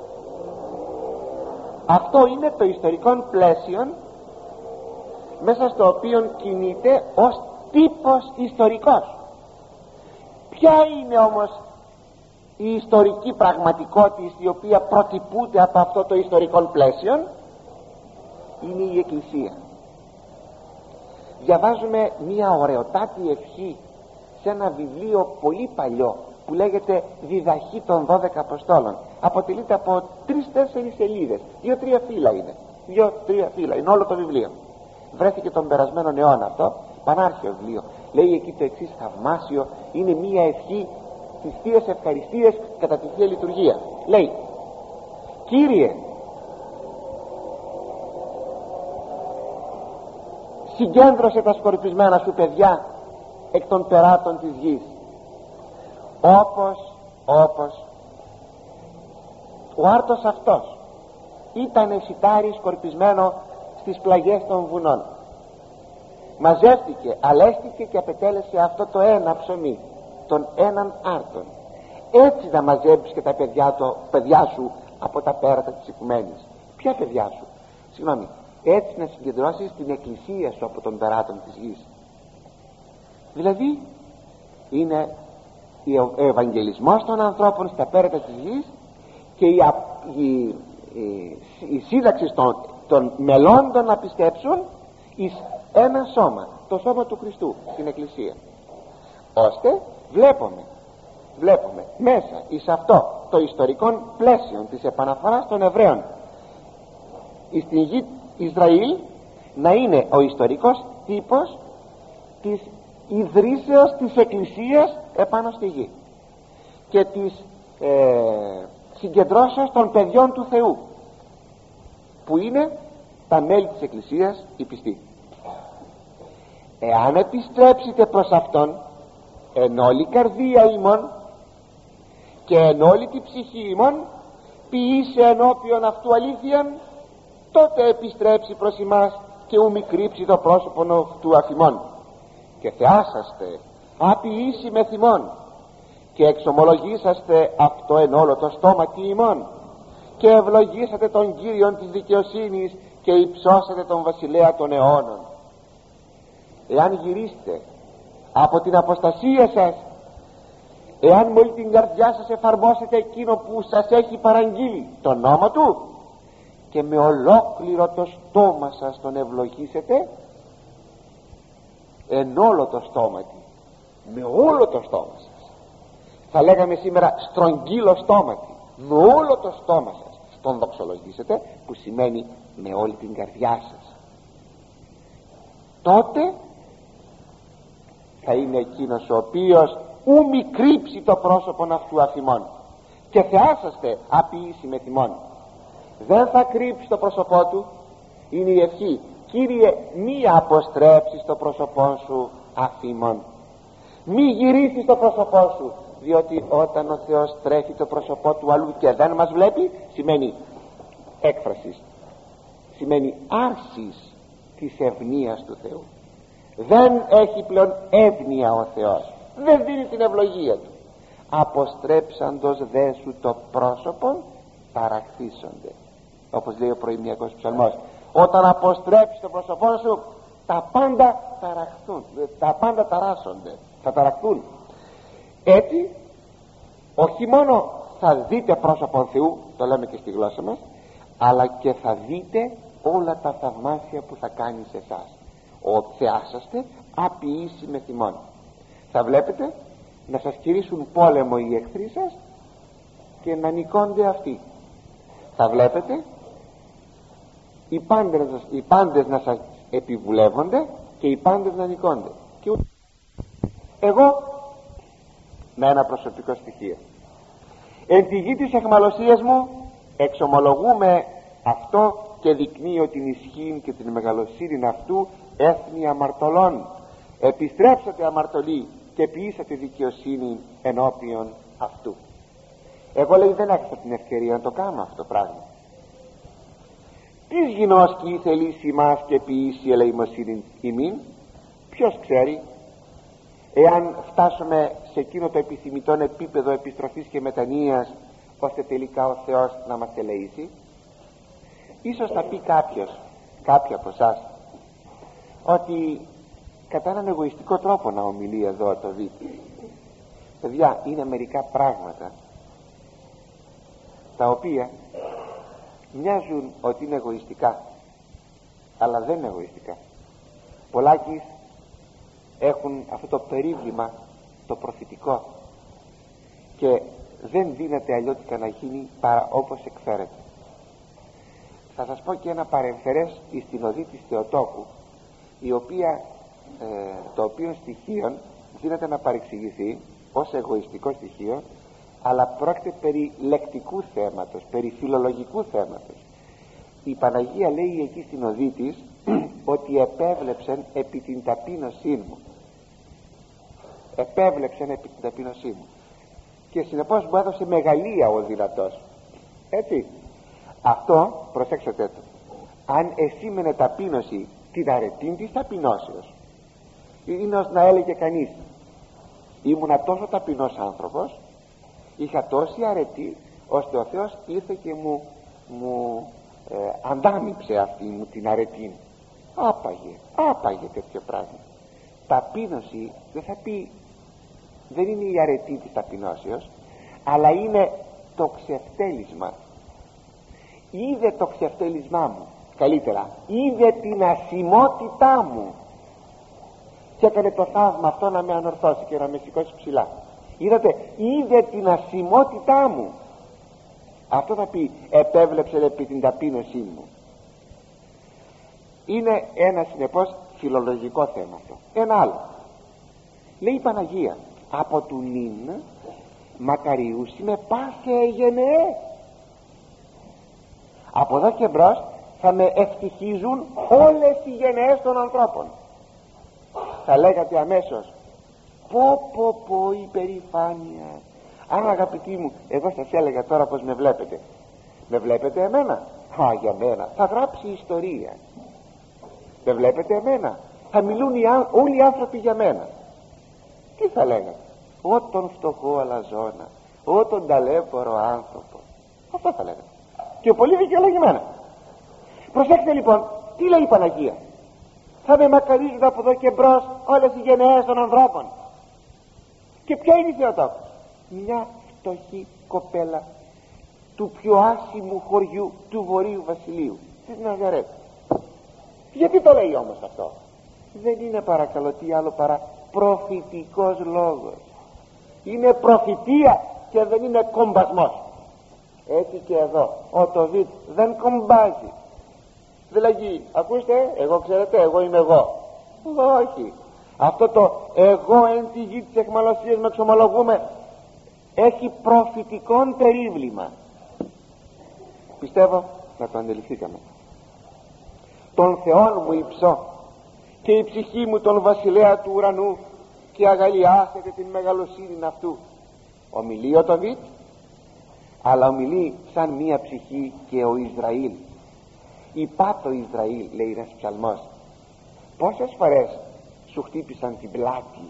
αυτό είναι το ιστορικό πλαίσιο μέσα στο οποίο κινείται ως τύπος ιστορικός. Ποια είναι όμως η ιστορική πραγματικότητα η οποία προτυπούται από αυτό το ιστορικό πλαίσιο? Είναι η Εκκλησία. Διαβάζουμε μια ωραιοτάτη ευχή σε ένα βιβλίο πολύ παλιό που λέγεται Διδαχή των 12 Αποστόλων. Αποτελείται από 3-4 σελίδες, 2-3 φύλλα είναι, 2-3 φύλλα είναι όλο το βιβλίο. Βρέθηκε τον περασμένο αιώνα αυτό, πανάρχαιο βιβλίο. Λέει εκεί το εξής θαυμάσιο, είναι μια ευχή στις Θείες Ευχαριστίες κατά τη Θεία Λειτουργία. Λέει: Κύριε, συγκέντρωσε τα σκορπισμένα σου παιδιά εκ των περάτων της γης, όπως ο άρτος αυτός ήταν σιτάρι σκορπισμένο στις πλαγιές των βουνών. Μαζεύτηκε, αλέστηκε και απετέλεσε αυτό το ένα ψωμί, τον έναν άρτον. Έτσι να μαζέψεις και τα παιδιά σου από τα πέρατα της οικουμένης. Ποια παιδιά σου? Συγγνώμη, έτσι να συγκεντρώσεις την εκκλησία σου από των περάτων της γης. Δηλαδή είναι ο ευαγγελισμός των ανθρώπων στα πέρατα της γης και η σύνταξη των μελών να πιστέψουν εις ένα σώμα, το σώμα του Χριστού, στην εκκλησία. Ώστε βλέπουμε μέσα εις αυτό το ιστορικό πλαίσιο της επαναφοράς των Εβραίων στην γη Ισραήλ να είναι ο ιστορικός τύπος της ιδρύσεως της εκκλησίας επάνω στη γη και της συγκεντρώσεως των παιδιών του Θεού, που είναι τα μέλη της εκκλησίας, οι πιστοί. Εάν επιστρέψετε προς αυτόν εν όλη καρδία ημών και εν όλη τη ψυχή ημών, ποιήσε ενώπιον αυτού αλήθειαν, τότε επιστρέψει προς ημάς και ου μη κρύψει το πρόσωπο του αφημών, και θεάσαστε αποιήσει με θυμών και εξομολογήσαστε αυτό εν όλο το στόματι ημών και ευλογήσατε τον Κύριον της δικαιοσύνης και υψώσατε τον βασιλέα των αιώνων. Εάν γυρίσετε από την αποστασία σας, εάν με όλη την καρδιά σας εφαρμόσετε εκείνο που σας έχει παραγγείλει, το νόμο του, και με ολόκληρο το στόμα σας τον ευλογήσετε, εν όλο το στόματι, με όλο το στόμα σας, θα λέγαμε σήμερα στρογγύλο στόματι, με όλο το στόμα σας τον δοξολογήσετε, που σημαίνει με όλη την καρδιά σας, τότε θα είναι εκείνος ο οποίος ου μη κρύψει το πρόσωπον αυτού αφημών και θεάσαστε αποιήσει με θυμών. Δεν θα κρύψει το πρόσωπό του. Είναι η ευχή: Κύριε, μη αποστρέψεις το πρόσωπό σου αφημών, μη γυρίσεις το πρόσωπό σου, διότι όταν ο Θεός τρέφει το πρόσωπό του αλλού και δεν μας βλέπει, σημαίνει έκφρασης, σημαίνει άρσης της ευνοίας του Θεού. Δεν έχει πλέον εύνοια ο Θεός, δεν δίνει την ευλογία του. Αποστρέψαντος δε σου το πρόσωπο ταραχθήσονται, όπως λέει ο προημιακός ψαλμός. Όταν αποστρέψεις το πρόσωπό σου, τα πάντα ταραχθούν, τα πάντα ταράσσονται, θα ταραχθούν. Έτσι όχι μόνο θα δείτε πρόσωπο Θεού, το λέμε και στη γλώσσα μας, αλλά και θα δείτε όλα τα θαυμάσια που θα κάνει σε εσάς. Ο θεάσαστε αποιήσει με θυμών. Θα βλέπετε να σας κηρύσουν πόλεμο οι εχθροί σας και να νικώνται αυτοί. Θα βλέπετε οι πάντες να σας επιβουλεύονται και οι πάντες να νικώνται. Και εγώ με ένα προσωπικό στοιχείο, εν τη γη της αιχμαλωσίας μου εξομολογούμε αυτό και δεικνύει την ισχύ και την μεγαλοσύνη αυτού έθνη αμαρτωλών. Επιστρέψατε αμαρτωλοί και ποιήσατε δικαιοσύνη ενώπιον αυτού. Εγώ, λέει, δεν έχασα την ευκαιρία να το κάνω αυτό το πράγμα. Τις γινώσκει η θελήσει μας και ποιήσει ελεημοσύνη ημίν. Ποιος ξέρει, εάν φτάσουμε σε εκείνο το επιθυμητό επίπεδο επιστροφής και μετανοίας, ώστε τελικά ο Θεός να μας ελεήσει. Ίσως θα πει κάποιοι από εσάς, ότι κατά έναν εγωιστικό τρόπο να ομιλεί εδώ το Β. Παιδιά, είναι μερικά πράγματα τα οποία μοιάζουν ότι είναι εγωιστικά, αλλά δεν είναι εγωιστικά. Πολλάκις έχουν αυτό το περίβλημα το προφητικό και δεν δύναται αλλιώτικα να γίνει παρά όπως εκφέρεται. Θα σας πω και ένα παρεμφερές στην οδή της Θεοτόκου, η οποία το οποίο στοιχείο δύναται να παρεξηγηθεί ως εγωιστικό στοιχείο, αλλά πρόκειται περί λεκτικού θέματος, περί φιλολογικού θέματος. Η Παναγία λέει εκεί στην οδή της ότι επέβλεψεν επί την ταπείνωσή μου, επέβλεψεν επί την ταπείνωσή μου, και συνεπώς μου έδωσε μεγαλεία ο δυνατός. Έτσι, αυτό προσέξτε το. Αν εσήμενε ταπείνωση την αρετήν της ταπεινώσεως, είναι ως να έλεγε κανείς, ήμουνα τόσο ταπεινός άνθρωπος, είχα τόση αρετή, ώστε ο Θεός ήρθε και μου αντάμιψε αυτή μου την αρετή. Άπαγε τέτοιο πράγμα. Ταπείνωση δεν θα πει, δεν είναι η αρετή της ταπεινώσεως, αλλά είναι το ξεφτέλισμα. Είδε το ξεφτέλισμά μου, καλύτερα, είδε την ασημότητά μου και έκανε το θαύμα αυτό να με ανορθώσει και να με σηκώσει ψηλά. Είδατε, είδε την ασημότητά μου. Αυτό θα πει επέβλεψε επί την ταπείνωσή μου. Είναι ένα συνεπώς φιλολογικό θέμα αυτό. Ένα άλλο, λέει η Παναγία, από του νυν μακαριούς με πάσε γενναίε. Από εδώ και μπρος θα με ευτυχίζουν όλες οι γενναίες των ανθρώπων. Θα λέγατε αμέσως, πω η περηφάνεια. Αν, αγαπητοί μου, εγώ σας έλεγα τώρα πως με βλέπετε, με βλέπετε εμένα? Για μένα θα γράψει ιστορία. Με βλέπετε εμένα? Θα μιλούν όλοι οι άνθρωποι για μένα. Τι θα λέγατε? Τον φτωχό αλαζόνα, τον ταλέπορο άνθρωπο. Αυτό θα λέγατε, και πολύ δικαιολογημένα. Προσέξτε λοιπόν, τι λέει η Παναγία? Θα με μακαρίζουν από εδώ και μπρος όλες οι γενναίες των ανθρώπων. Και ποια είναι η Θεοτόκος? Μια φτωχή κοπέλα του πιο άσημου χωριού του Βορείου Βασιλείου, της Ναζαρέτ. Γιατί το λέει όμως αυτό? Δεν είναι, παρακαλώ, τι άλλο παρά προφητικός λόγος. Είναι προφητεία και δεν είναι κομπασμός. Έτσι και εδώ ο το Β δεν κομπάζει. Δηλαδή, ακούστε, εγώ ξέρετε, εγώ είμαι εγώ. Όχι. Αυτό το εγώ εν τη γη της εχμαλωσίας με εξομολογούμε έχει προφητικόν περίβλημα. Πιστεύω να το αντιληφθήκαμε. Τον Θεόν μου υψώ και η ψυχή μου τον βασιλέα του ουρανού και αγαλιάσετε την μεγαλοσύνη αυτού. Ομιλεί ο το Β, αλλά ομιλεί σαν μία ψυχή και ο Ισραήλ. Υπά το Ισραήλ, λέει ένας ψαλμός. Πόσες φορές σου χτύπησαν την πλάτη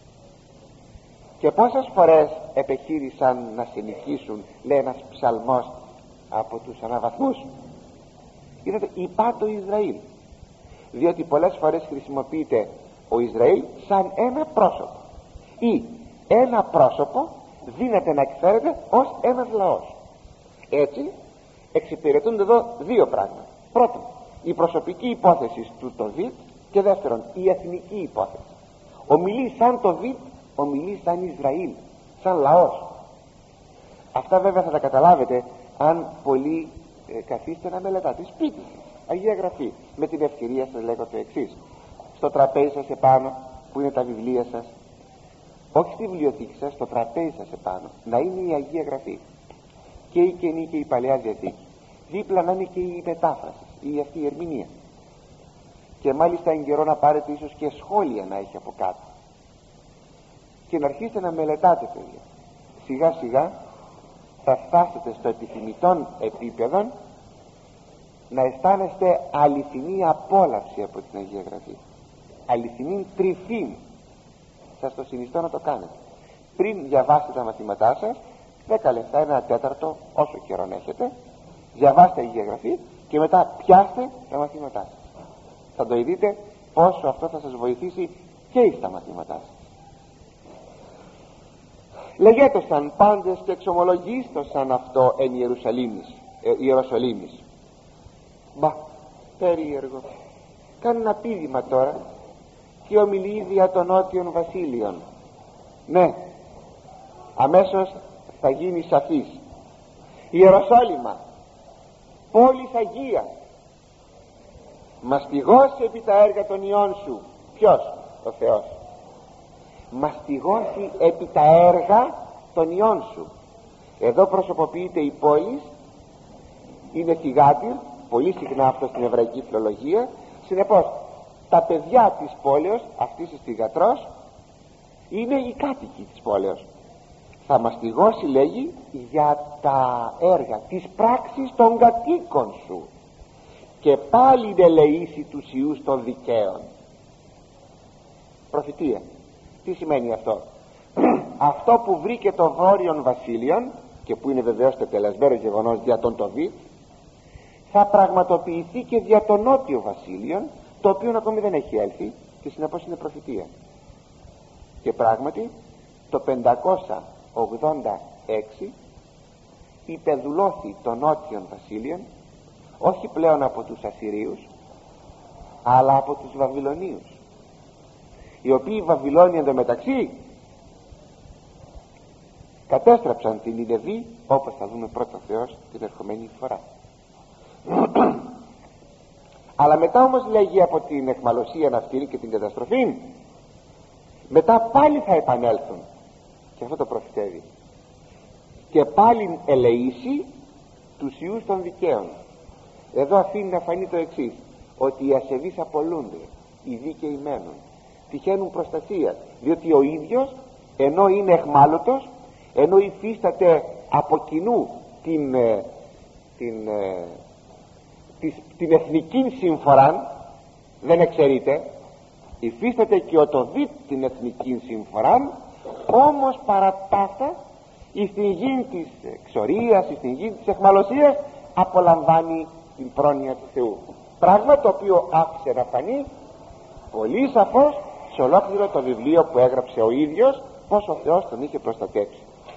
και πόσες φορές επεχείρησαν να σε νικήσουν, λέει ένας ψαλμός από τους αναβαθμούς. Είδατε, υπά το Ισραήλ, διότι πολλές φορές χρησιμοποιείται ο Ισραήλ σαν ένα πρόσωπο, ή ένα πρόσωπο δύναται να εκφέρεται ως ένας λαός. Έτσι εξυπηρετούνται εδώ δύο πράγματα. Πρώτον, η προσωπική υπόθεση του το Β, και δεύτερον, η εθνική υπόθεση. Ομιλεί σαν το Β, ομιλεί σαν Ισραήλ, σαν λαός. Αυτά βέβαια θα τα καταλάβετε αν πολύ καθίστε να μελετάτε σπίτι σας, Αγία Γραφή. Με την ευκαιρία σας λέγω το εξής: στο τραπέζι σας επάνω που είναι τα βιβλία σας, όχι στη βιβλιοθήκη σας, στο τραπέζι σας επάνω να είναι η Αγία Γραφή. και η Καινή και η Παλαιά Διαθήκη, δίπλα να είναι και η μετάφραση ή αυτή η ερμηνεία, και μάλιστα εν καιρό να πάρετε ίσως και σχόλια να έχει από κάτω, και να αρχίσετε να μελετάτε, παιδιά. Σιγά σιγά θα φτάσετε στο επιθυμητόν επίπεδο να αισθάνεστε αληθινή απόλαυση από την Αγία Γραφή, αληθινή τρυφή. Σας το συνιστώ να το κάνετε. Πριν διαβάσετε τα μαθήματά σας, 10 λεπτά, ένα τέταρτο, όσο καιρό έχετε, διαβάστε Αγία Γραφή και μετά πιάστε τα μαθήματά σας. Θα το δείτε πόσο αυτό θα σας βοηθήσει και στα μαθήματά σας. Λεγέτωσαν πάντες και εξομολογίστωσαν αυτό εν Ιεροσολύμης. Μπα, περίεργο. Κάνει ένα πείδημα τώρα και ομιλεί δια των νότιων βασίλειων. Ναι, αμέσως θα γίνει σαφής. Ιεροσόλυμα, πόλης Αγία, μαστιγώσει επί τα έργα των ιών σου. Ποιος? Ο Θεός. Μαστιγώσει επί τα έργα των ιών σου. Εδώ προσωποποιείται η πόλη, είναι θυγάτηρ, πολύ συχνά αυτό στην εβραϊκή φιλολογία. Συνεπώς τα παιδιά της πόλεως, αυτής της θυγατρός, είναι οι κάτοικοι της πόλεως. Θα μαστιγώσει, λέγει, για τα έργα, τις πράξεις των κατοίκων σου, και πάλι ελεήσει τους ιούς των δικαίων. Προφητεία. Τι σημαίνει αυτό? Αυτό που βρήκε το βόρειον βασίλειον, και που είναι βεβαίως το τελεσμένο γεγονός δια τον Τοβίτ, θα πραγματοποιηθεί και δια το νότιο βασίλειον, το οποίο ακόμη δεν έχει έλθει, και συνεπώς είναι προφητεία. Και πράγματι το 586 υπεδουλώθη το νότιον βασίλειον, όχι πλέον από τους Ασσυρίους, αλλά από τους Βαβυλωνίους, οι οποίοι οι Βαβυλώνιοι εντωμεταξύ κατέστρεψαν την Νινεβή, όπως θα δούμε πρώτα Θεός την ερχομένη φορά. Αλλά μετά όμως, λέγει, από την εχμαλωσία αυτή και την καταστροφή, μετά πάλι θα επανέλθουν, και αυτό το προφητεύει, και πάλι ελεήσει τους ιούς των δικαίων. Εδώ αφήνει να φανεί το εξής, ότι οι ασεβείς απολούνται, οι δίκαιοι μένουν, τυχαίνουν προστασία, διότι ο ίδιος, ενώ είναι εχμάλωτος, ενώ υφίσταται από κοινού την εθνική συμφορά, δεν εξαιρείται, υφίσταται και ο το δει την εθνική συμφορά, όμως παραπάτα εις την γη της εξορίας, εις την γη της εχμαλωσίας, απολαμβάνει την πρόνοια του Θεού. Πράγμα το οποίο άφησε να φανεί πολύ σαφώς σε ολόκληρο το βιβλίο που έγραψε ο ίδιος, πως ο Θεός τον είχε προστατέψει.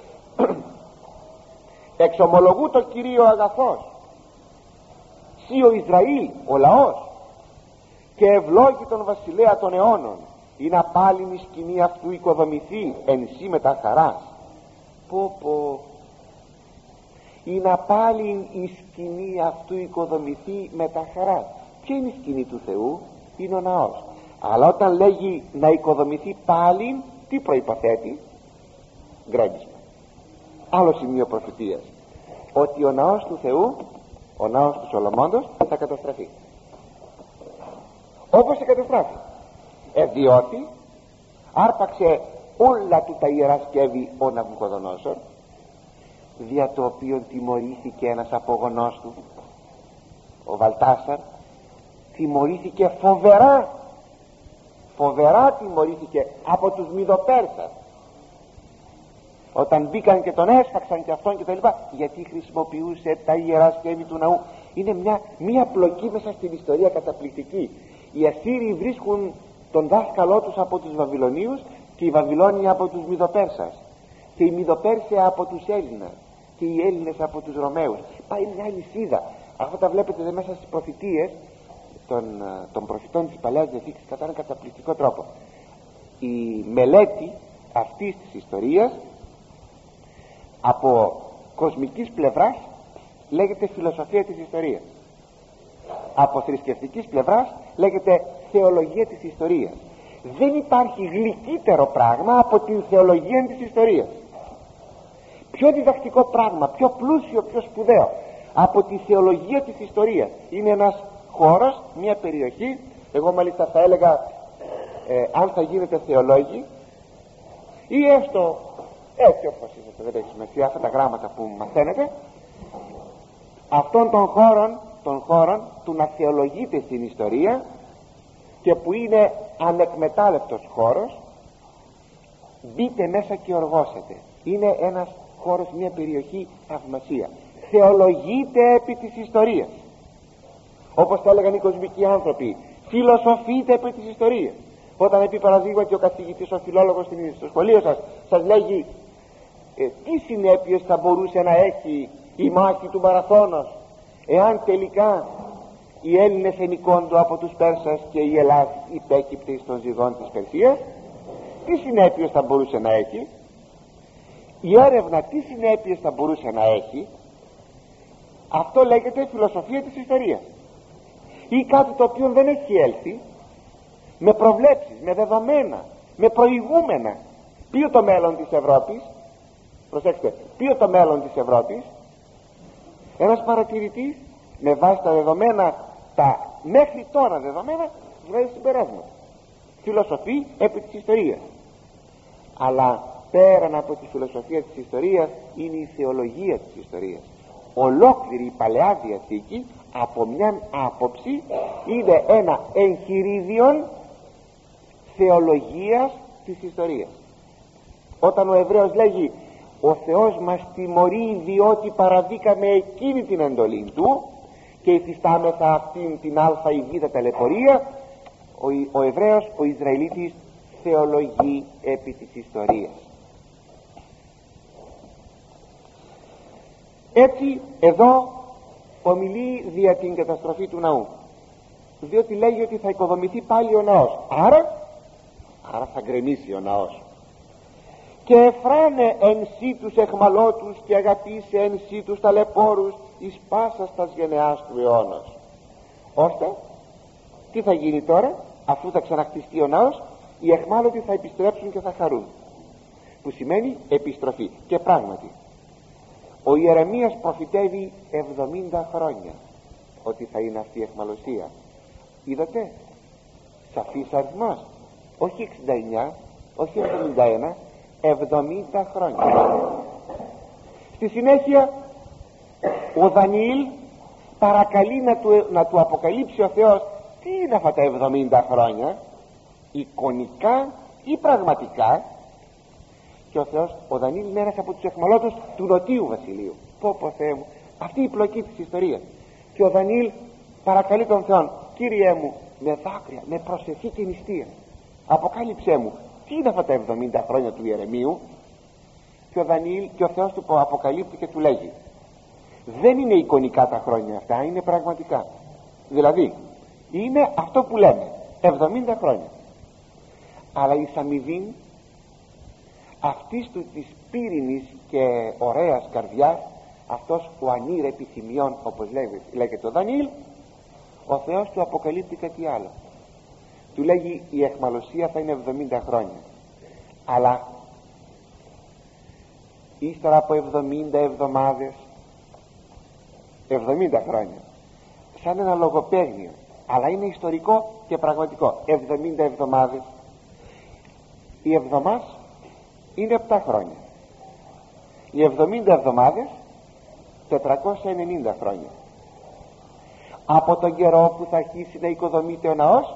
Εξομολογού το Κυρίο αγαθός, σύ ο Ισραήλ ο λαός, και ευλόγη τον βασιλέα των αιώνων, ή να πάλιν η σκηνή αυτού οικοδομηθεί εν σύ μετα χαράς. Πω, ή να πάλιν η σκηνή αυτού οικοδομηθεί μετα χαράς. Ποια είναι η σκηνή του Θεού? Είναι ο ναός. Αλλά όταν λέγει να οικοδομηθεί πάλιν, τι προϋποθέτει? Γκρέμισμα. Άλλο σημείο προφητείας, ότι ο ναός του Θεού, ο ναός του Σολομώντος, θα καταστραφεί. Όπως σε καταστράφει, διότι άρπαξε όλα του τα ιερά σκεύη ο Ναβουκοδονόσορ, δια το οποίο τιμωρήθηκε ένας απόγονός του, ο Βαλτάσαρ. Τιμωρήθηκε φοβερά τιμωρήθηκε από τους Μηδοπέρσας, όταν μπήκαν και τον έσφαξαν και αυτόν και τα λοιπά, γιατί χρησιμοποιούσε τα ιερά σκεύη του ναού. Είναι μια πλοκή μέσα στην ιστορία καταπληκτική. Οι Ασσύριοι βρίσκουν τον δάσκαλό τους από τους Βαβυλωνίους, και οι Βαβυλώνιοι από τους Μηδοπέρσας, και οι Μηδοπέρσες από τους Έλληνες, και οι Έλληνες από τους Ρωμαίους. Πάει μια λυσίδα. Αυτά τα βλέπετε μέσα στις προφητείες των προφητών της Παλαιάς Διαθήκης κατά έναν καταπληκτικό τρόπο. Η μελέτη αυτής της ιστορίας από κοσμικής πλευράς λέγεται φιλοσοφία της ιστορίας, από θρησκευτικής πλευράς λέγεται θεολογία της ιστορίας. Δεν υπάρχει γλυκύτερο πράγμα από την θεολογία της ιστορίας. πιο διδακτικό πράγμα, πιο πλούσιο, πιο σπουδαίο από τη θεολογία της ιστορίας. Είναι ένας χώρος, μια περιοχή. Εγώ μάλιστα θα έλεγα, αν θα γίνετε θεολόγοι ή έστω έτσι όπως είσαστε, δεν έχει σημασία, αυτά τα γράμματα που μαθαίνετε, αυτών των χώρων του να θεολογείτε στην ιστορία και που είναι ανεκμετάλλευτος χώρος, μπείτε μέσα και οργώσετε. Είναι ένας χώρος, μια περιοχή θαυμασία. Θεολογείτε επί της ιστορίας, όπως τα έλεγαν οι κοσμικοί άνθρωποι. Φιλοσοφείτε επί της ιστορίας. Όταν επί παραδείγματι ο καθηγητής, ο φιλόλογος στο σχολείο σας λέγει τι συνέπειες θα μπορούσε να έχει η μάχη του Μαραθώνος εάν τελικά οι Έλληνες ενικόντου από τους Πέρσας και η Ελλάδα υπέκυπτε των ζυγών της Περσίας, τι συνέπειες θα μπορούσε να έχει η έρευνα, τι συνέπειες θα μπορούσε να έχει. Αυτό λέγεται φιλοσοφία της ιστορίας, ή κάτι το οποίο δεν έχει έλθει, με προβλέψεις, με δεδομένα, με προηγούμενα. Ποιο το μέλλον της Ευρώπης? Προσέξτε, ποιο το μέλλον της Ευρώπης? Ένας παρατηρητής με βάση τα δεδομένα, τα μέχρι τώρα δεδομένα, βγάζει συμπεράσματα. Φιλοσοφεί επί της ιστορίας. Αλλά πέραν από τη φιλοσοφία της ιστορίας είναι η θεολογία της ιστορίας. Ολόκληρη η Παλαιά Διαθήκη από μια άποψη είναι ένα εγχειρίδιο θεολογίας της ιστορίας. Όταν ο Εβραίος λέγει ο Θεός μας τιμωρεί διότι παραβήκαμε εκείνη την εντολή του και υφιστάμεθα αυτήν την α ή β ταλαιπωρία, ο Εβραίος, ο Ισραηλίτης θεολογεί επί της ιστορίας. Έτσι εδώ ομιλεί δια την καταστροφή του ναού, διότι λέγει ότι θα οικοδομηθεί πάλι ο ναός, άρα θα γκρεμίσει ο ναός. Και εφράνε εν σύ τους εχμαλώτους και αγαπήσε εν σύ τους ταλαιπώρους εις πάσας τας γενεάς του αιώνος. Ώστε τι θα γίνει τώρα? Αφού θα ξαναχτιστεί ο ναός, οι εχμάλωτοι θα επιστρέψουν και θα χαρούν, που σημαίνει επιστροφή. Και πράγματι ο Ιερεμίας προφητεύει 70 χρόνια ότι θα είναι αυτή η εχμαλωσία. Είδατε, σαφής αριθμός, όχι 69, όχι 71, 70 χρόνια. Στη συνέχεια ο Δανιήλ παρακαλεί να του αποκαλύψει ο Θεός τι είναι αυτά τα 70 χρόνια, εικονικά ή πραγματικά. Και ο Θεός, ο Δανιήλ είναι ένας από τους εχμαλώτους του Νοτίου Βασιλείου. Πω Θεέ μου, αυτή η πλοκή της ιστορίας. Και ο Δανιήλ παρακαλεί τον Θεό, Κύριέ μου, με δάκρυα, με προσευχή και νηστεία, αποκάλυψέ μου τι είναι αυτά τα 70 χρόνια του Ιερεμίου. Και ο Δανιήλ, και ο Θεός του αποκαλύπτει και του λέγει, δεν είναι εικονικά τα χρόνια αυτά, είναι πραγματικά. Δηλαδή είναι αυτό που λέμε 70 χρόνια, αλλά η αμοιβή αυτής του της πύρινης και ωραίας καρδιάς, αυτός ο ανήρ επιθυμιών, όπως λέγεται ο Δανιήλ, ο Θεός του αποκαλύπτει κάτι άλλο. Του λέγει η εχμαλωσία θα είναι 70 χρόνια, αλλά ύστερα από 70 εβδομάδες, 70 χρόνια, σαν ένα λογοπαίγνιο, αλλά είναι ιστορικό και πραγματικό. 70 εβδομάδες, η εβδομάς είναι 7 χρόνια, οι 70 εβδομάδες 490 χρόνια. Από τον καιρό που θα αρχίσει να οικοδομείται ο ναός,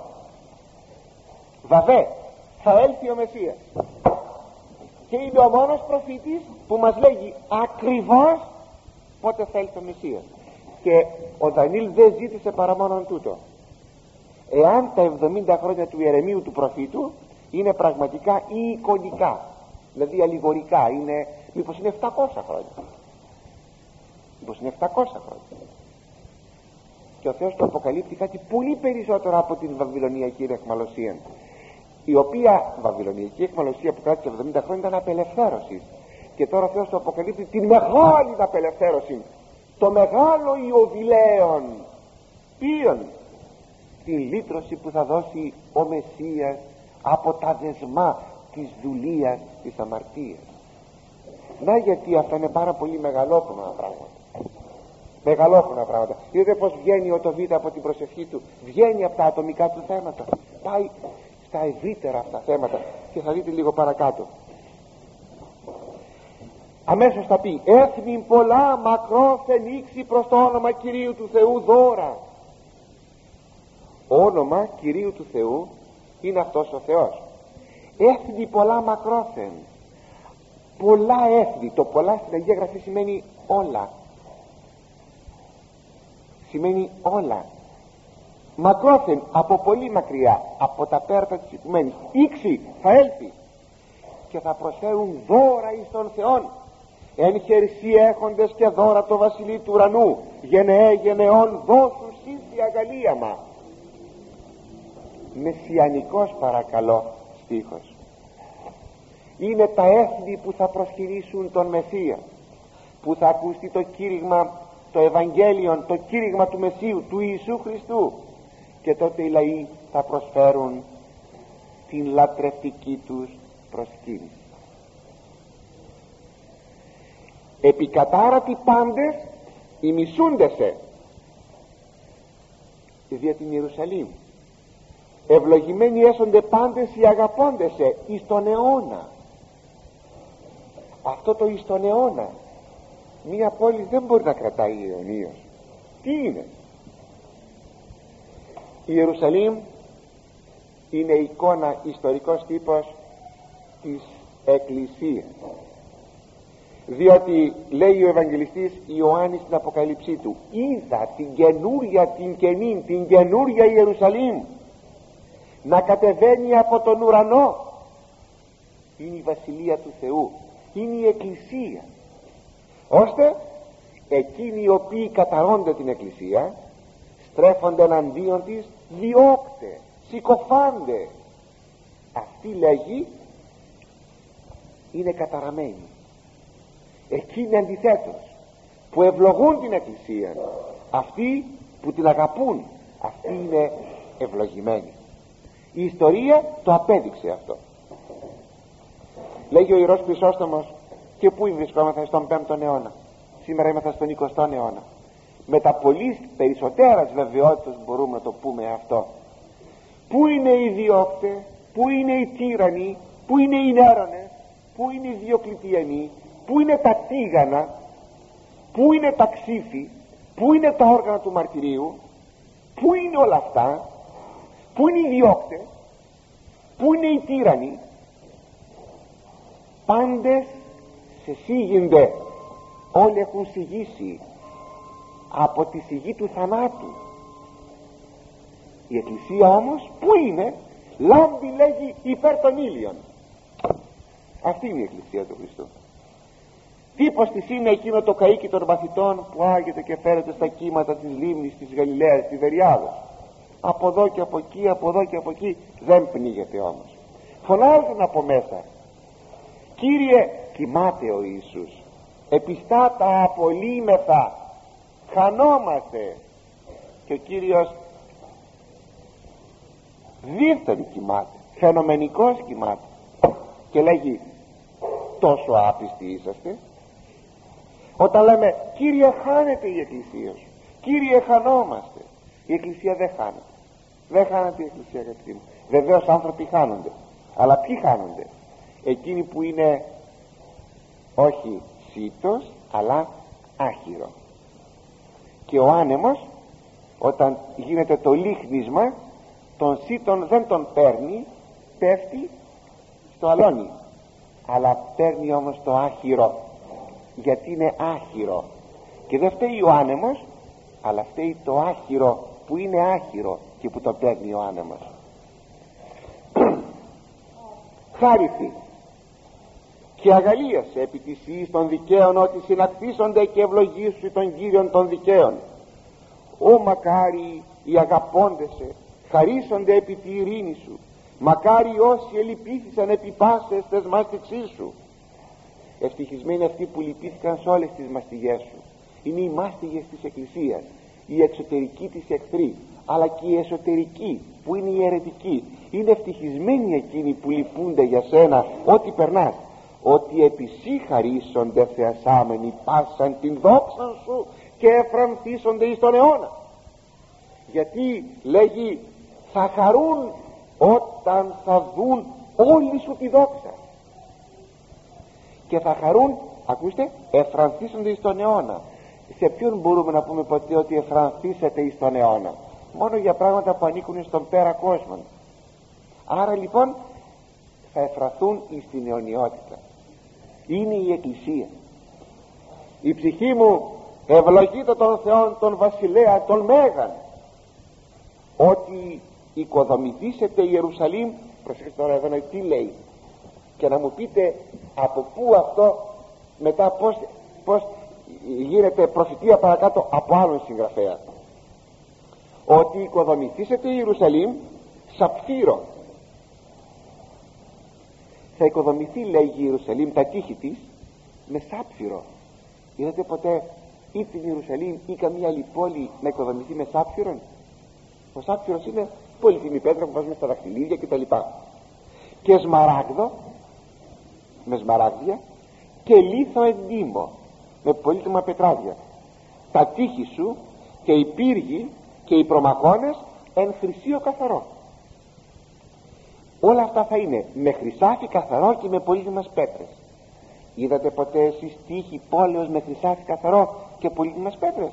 βαβέ, θα έλθει ο Μεσσίας. Και είναι ο μόνος προφήτης που μας λέγει ακριβώς πότε θα έλθει ο Μεσσίας. Και ο Δανιήλ δεν ζήτησε παρά μόνον τούτο. Εάν τα 70 χρόνια του Ιερεμίου του προφήτου είναι πραγματικά ή εικονικά, δηλαδή αλληγορικά, είναι, μήπως είναι 700 χρόνια, μήπως είναι 700 χρόνια. Και ο Θεός του αποκαλύπτει κάτι πολύ περισσότερο από την βαβυλωνιακή εχμαλωσία, η οποία βαβυλωνιακή εχμαλωσία που κράτησε 70 χρόνια ήταν απελευθέρωση. Και τώρα ο Θεός του αποκαλύπτει την μεγάλη απελευθέρωση, το μεγάλο Ιωβιλέον. Ποιον? Την λύτρωση που θα δώσει ο Μεσσίας από τα δεσμά της δουλείας της αμαρτίας. Να γιατί αυτά είναι πάρα πολύ μεγαλόφωνα πράγματα. Μεγαλόφωνα πράγματα. Είδατε πως βγαίνει ο το Β από την προσευχή του, βγαίνει από τα ατομικά του θέματα, πάει στα ευρύτερα αυτά θέματα, και θα δείτε λίγο παρακάτω. Αμέσως θα πει: έθνη πολλά μακρόθεν ήξη προς το όνομα Κυρίου του Θεού δώρα. Όνομα Κυρίου του Θεού είναι αυτός ο Θεός. Έθνη πολλά μακρόθεν, πολλά έθνη. Το πολλά στην Αγία Γραφή σημαίνει όλα, σημαίνει όλα. Μακρόθεν, από πολύ μακριά, από τα πέρτα της οικουμένης. Ήξη, θα έλθει και θα προσφέρουν δώρα εις τον Θεόν. Εν χερσί έχοντες και δώρα το βασιλεί του ουρανού, γενεέ γενεών δώσου σύνθη αγαλίαμα. Μεσιανικός παρακαλώ στίχος. Είναι τα έθνη που θα προσχυρήσουν τον Μεσσία, που θα ακουστεί το κήρυγμα, το Ευαγγέλιο, το κήρυγμα του Μεσσίου, του Ιησού Χριστού, και τότε οι λαοί θα προσφέρουν την λατρευτική τους προσκύνηση. Επικατάρατοι πάντες ημισούντεσαι δια την Ιερουσαλήμ, ευλογημένοι έσονται πάντες οι αγαπώντεσαι εις τον αιώνα. Αυτό το εις τον αιώνα, μία πόλη δεν μπορεί να κρατάει αιωνίως. Τι είναι? Η Ιερουσαλήμ είναι εικόνα, ιστορικός τύπος της Εκκλησίας, διότι λέει ο Ευαγγελιστής Ιωάννης στην Αποκαλύψή του: είδα την καινούρια, την καινή, την καινούρια Ιερουσαλήμ να κατεβαίνει από τον ουρανό. Είναι η Βασιλεία του Θεού, είναι η Εκκλησία, ώστε εκείνοι οι οποίοι καταρρώνται την Εκκλησία, στρέφονται εναντίον της, διώκται, συκοφάνται. Αυτή λέγει είναι καταραμένη. Εκείνοι αντιθέτως που ευλογούν την Εκκλησία, αυτοί που την αγαπούν, αυτοί είναι ευλογημένοι. Η ιστορία το απέδειξε αυτό. Λέγει ο Ιερός Χρυσόστομος: και πού βρισκόμαστε? Στον 5ο αιώνα. Σήμερα είμαστε στον 20ο αιώνα. Με τα πολύ περισσότερας βεβαιότητας μπορούμε να το πούμε αυτό. Πού είναι οι διώκτες, πού είναι οι τύρανοι, πού είναι οι νέρονες, πού είναι οι Διοκλητιανοί, πού είναι τα τίγανα, πού είναι τα ξύφη, πού είναι τα όργανα του μαρτυρίου, πού είναι όλα αυτά, πού είναι οι διώκτες, πού είναι οι τύρανοι? Πάντες σε σίγινται, όλοι έχουν συγγύσει από τη σιγή του θανάτου. Η Εκκλησία όμως πού είναι? Λάμπει, λέγει, υπέρ των ήλιων. Αυτή είναι η Εκκλησία του Χριστού. Τύπος της είναι εκείνο το καΐκι των μαθητών που άγεται και φέρεται στα κύματα της λίμνης της Γαλιλαίας, της Βεριάδος. Από εδώ και από εκεί, από εδώ και από εκεί, δεν πνίγεται όμως. Φωνάζουν από μέσα: Κύριε, κοιμάται ο Ιησούς, επιστά τα απολύμεθα, χανόμαστε. Και ο Κύριος δίθεν κοιμάται, φαινομενικός κοιμάται, και λέγει: τόσο άπιστοι είσαστε? Όταν λέμε Κύριε, χάνεται η Εκκλησία σου, Κύριε, χανόμαστε, η Εκκλησία δεν χάνεται. Δεν χάνεται η Εκκλησία, αγαπητοί μου. Βεβαίως άνθρωποι χάνονται, αλλά ποιοι χάνονται? Εκείνοι που είναι όχι σύτος αλλά άχυρο. Και ο άνεμος, όταν γίνεται το λίχνισμα, τον σύτον δεν τον παίρνει, πέφτει στο αλόνι, αλλά παίρνει όμως το άχυρο, γιατί είναι άχυρο. Και δεν φταίει ο άνεμος, αλλά φταίει το άχυρο που είναι άχυρο και που το παίρνει ο άνεμος. Χάριθη και αγαλίασε επί της ιής των δικαίων, ότι συνακτήσονται και ευλογήσου τον Κύριον των δικαίων. Ω μακάρι οι αγαπώντεσαι χαρίσονται επί τη ειρήνη σου, μακάρι όσοι ελυπήθησαν επί πάσες τες μάστιξής σου. Ευτυχισμένοι αυτοί που λυπήθηκαν σε όλες τις μαστιγές σου. Είναι οι μάστιγες της Εκκλησίας, η εξωτερική της εχθρή, αλλά και η εσωτερική που είναι η αιρετική. Είναι ευτυχισμένοι εκείνοι που λυπούνται για σένα ό,τι περνάς, ότι επισή χαρίσονται θεασάμενοι πάσαν την δόξα σου και εφρανθίσονται εις τον αιώνα. Γιατί λέγει θα χαρούν όταν θα δουν όλη σου τη δόξα, και θα χαρούν, ακούστε, εφρανθίσονται εις τον αιώνα. Σε ποιον μπορούμε να πούμε ποτέ ότι εφρανθίσετε εις τον αιώνα? Μόνο για πράγματα που ανήκουν στον πέρα κόσμο. Άρα λοιπόν θα εφραθούν εις την αιωνιότητα. Είναι η Εκκλησία. Η ψυχή μου ευλογείται τον Θεόν, τον Βασιλέα, τον Μέγαν, ότι οικοδομηθήσετε η Ιερουσαλήμ. Προσέξτε τώρα εδώ τι λέει, και να μου πείτε από πού αυτό μετά, πως γίνεται προφητεία παρακάτω από άλλον συγγραφέα. Ότι οικοδομηθήσετε η Ιερουσαλήμ σαπφύρο. Θα οικοδομηθεί, λέγει, η Ιερουσαλήμ, τα τείχη της με σάπφυρο. Είδατε ποτέ ή την Ιερουσαλήμ ή καμία άλλη πόλη να οικοδομηθεί με σάπφυρον? Ο σάπφυρος είναι πολύτιμη πέτρα που βάζουμε στα δαχτυλίδια κτλ. Και σμαράγδο, με σμαράγδια, και λίθο εντύμο, με πολύτιμα πετράδια. Τα τείχη σου και οι πύργοι και οι προμαχώνες εν χρυσίο καθαρό. Όλα αυτά θα είναι με χρυσάφι καθαρό και με πολύτιμες πέτρες. Είδατε ποτέ εσείς τείχη πόλεως με χρυσάφι καθαρό και πολύτιμες πέτρες?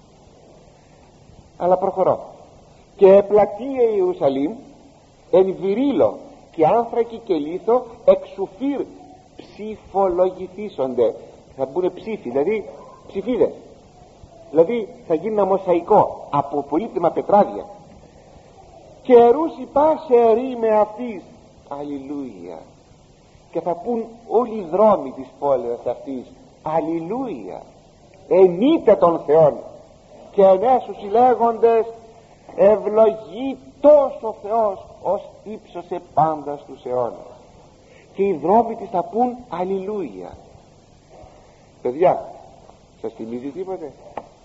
Αλλά προχωρώ. Και πλατεία η Ιερουσαλήμ εν βυρίλο και άνθρακη και λίθο εξουφύρ ψηφολογηθήσονται. Θα μπουν ψήφοι, δηλαδή ψηφίδες, δηλαδή θα γίνει ένα μοσαϊκό από πολύτιμα πετράδια. Και ερούσι πάσε ρήμε αυτής, αλληλούια, και θα πούν όλοι οι δρόμοι της πόλεως αυτής, αλληλούια, ενείτε τον Θεόν, και ενέσους οι λέγοντες ευλογεί τόσο Θεός ως ύψωσε πάντα στους αιώνες. Και οι δρόμοι της θα πούν αλληλούια. Παιδιά, σας θυμίζει τίποτε?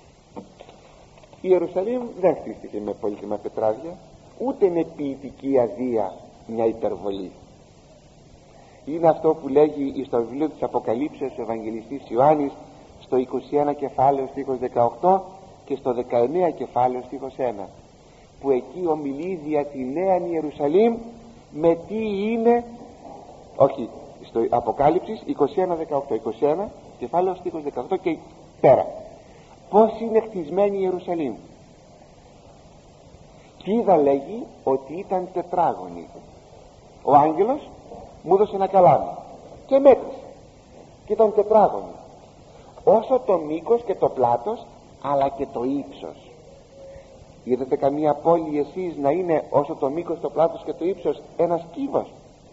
Η Ιερουσαλήμ δεν χτίστηκε με πολύτιμα πετράδια, ούτε είναι ποιητική αδεία, μια υπερβολή. Είναι αυτό που λέγει στο βιβλίο της Αποκαλύψεως ο Ευαγγελιστής Ιωάννης, στο 21 κεφάλαιο στίχος 18 και στο 19 κεφάλαιο στίχος 1, που εκεί ομιλεί δια τη Νέα Ιερουσαλήμ με τι είναι, όχι, στο Αποκάλυψης 21 κεφάλαιο στίχος 18 και πέρα, πως είναι χτισμένη η Ιερουσαλήμ. Και είδα, λέγει, ότι ήταν τετράγωνη. Ο άγγελος μου έδωσε ένα καλάμι και μέτρησε, και ήταν τετράγωνη, όσο το μήκος και το πλάτος, αλλά και το ύψος. Είδατε καμία πόλη εσείς να είναι όσο το μήκος, το πλάτος και το ύψος ένας κύβος?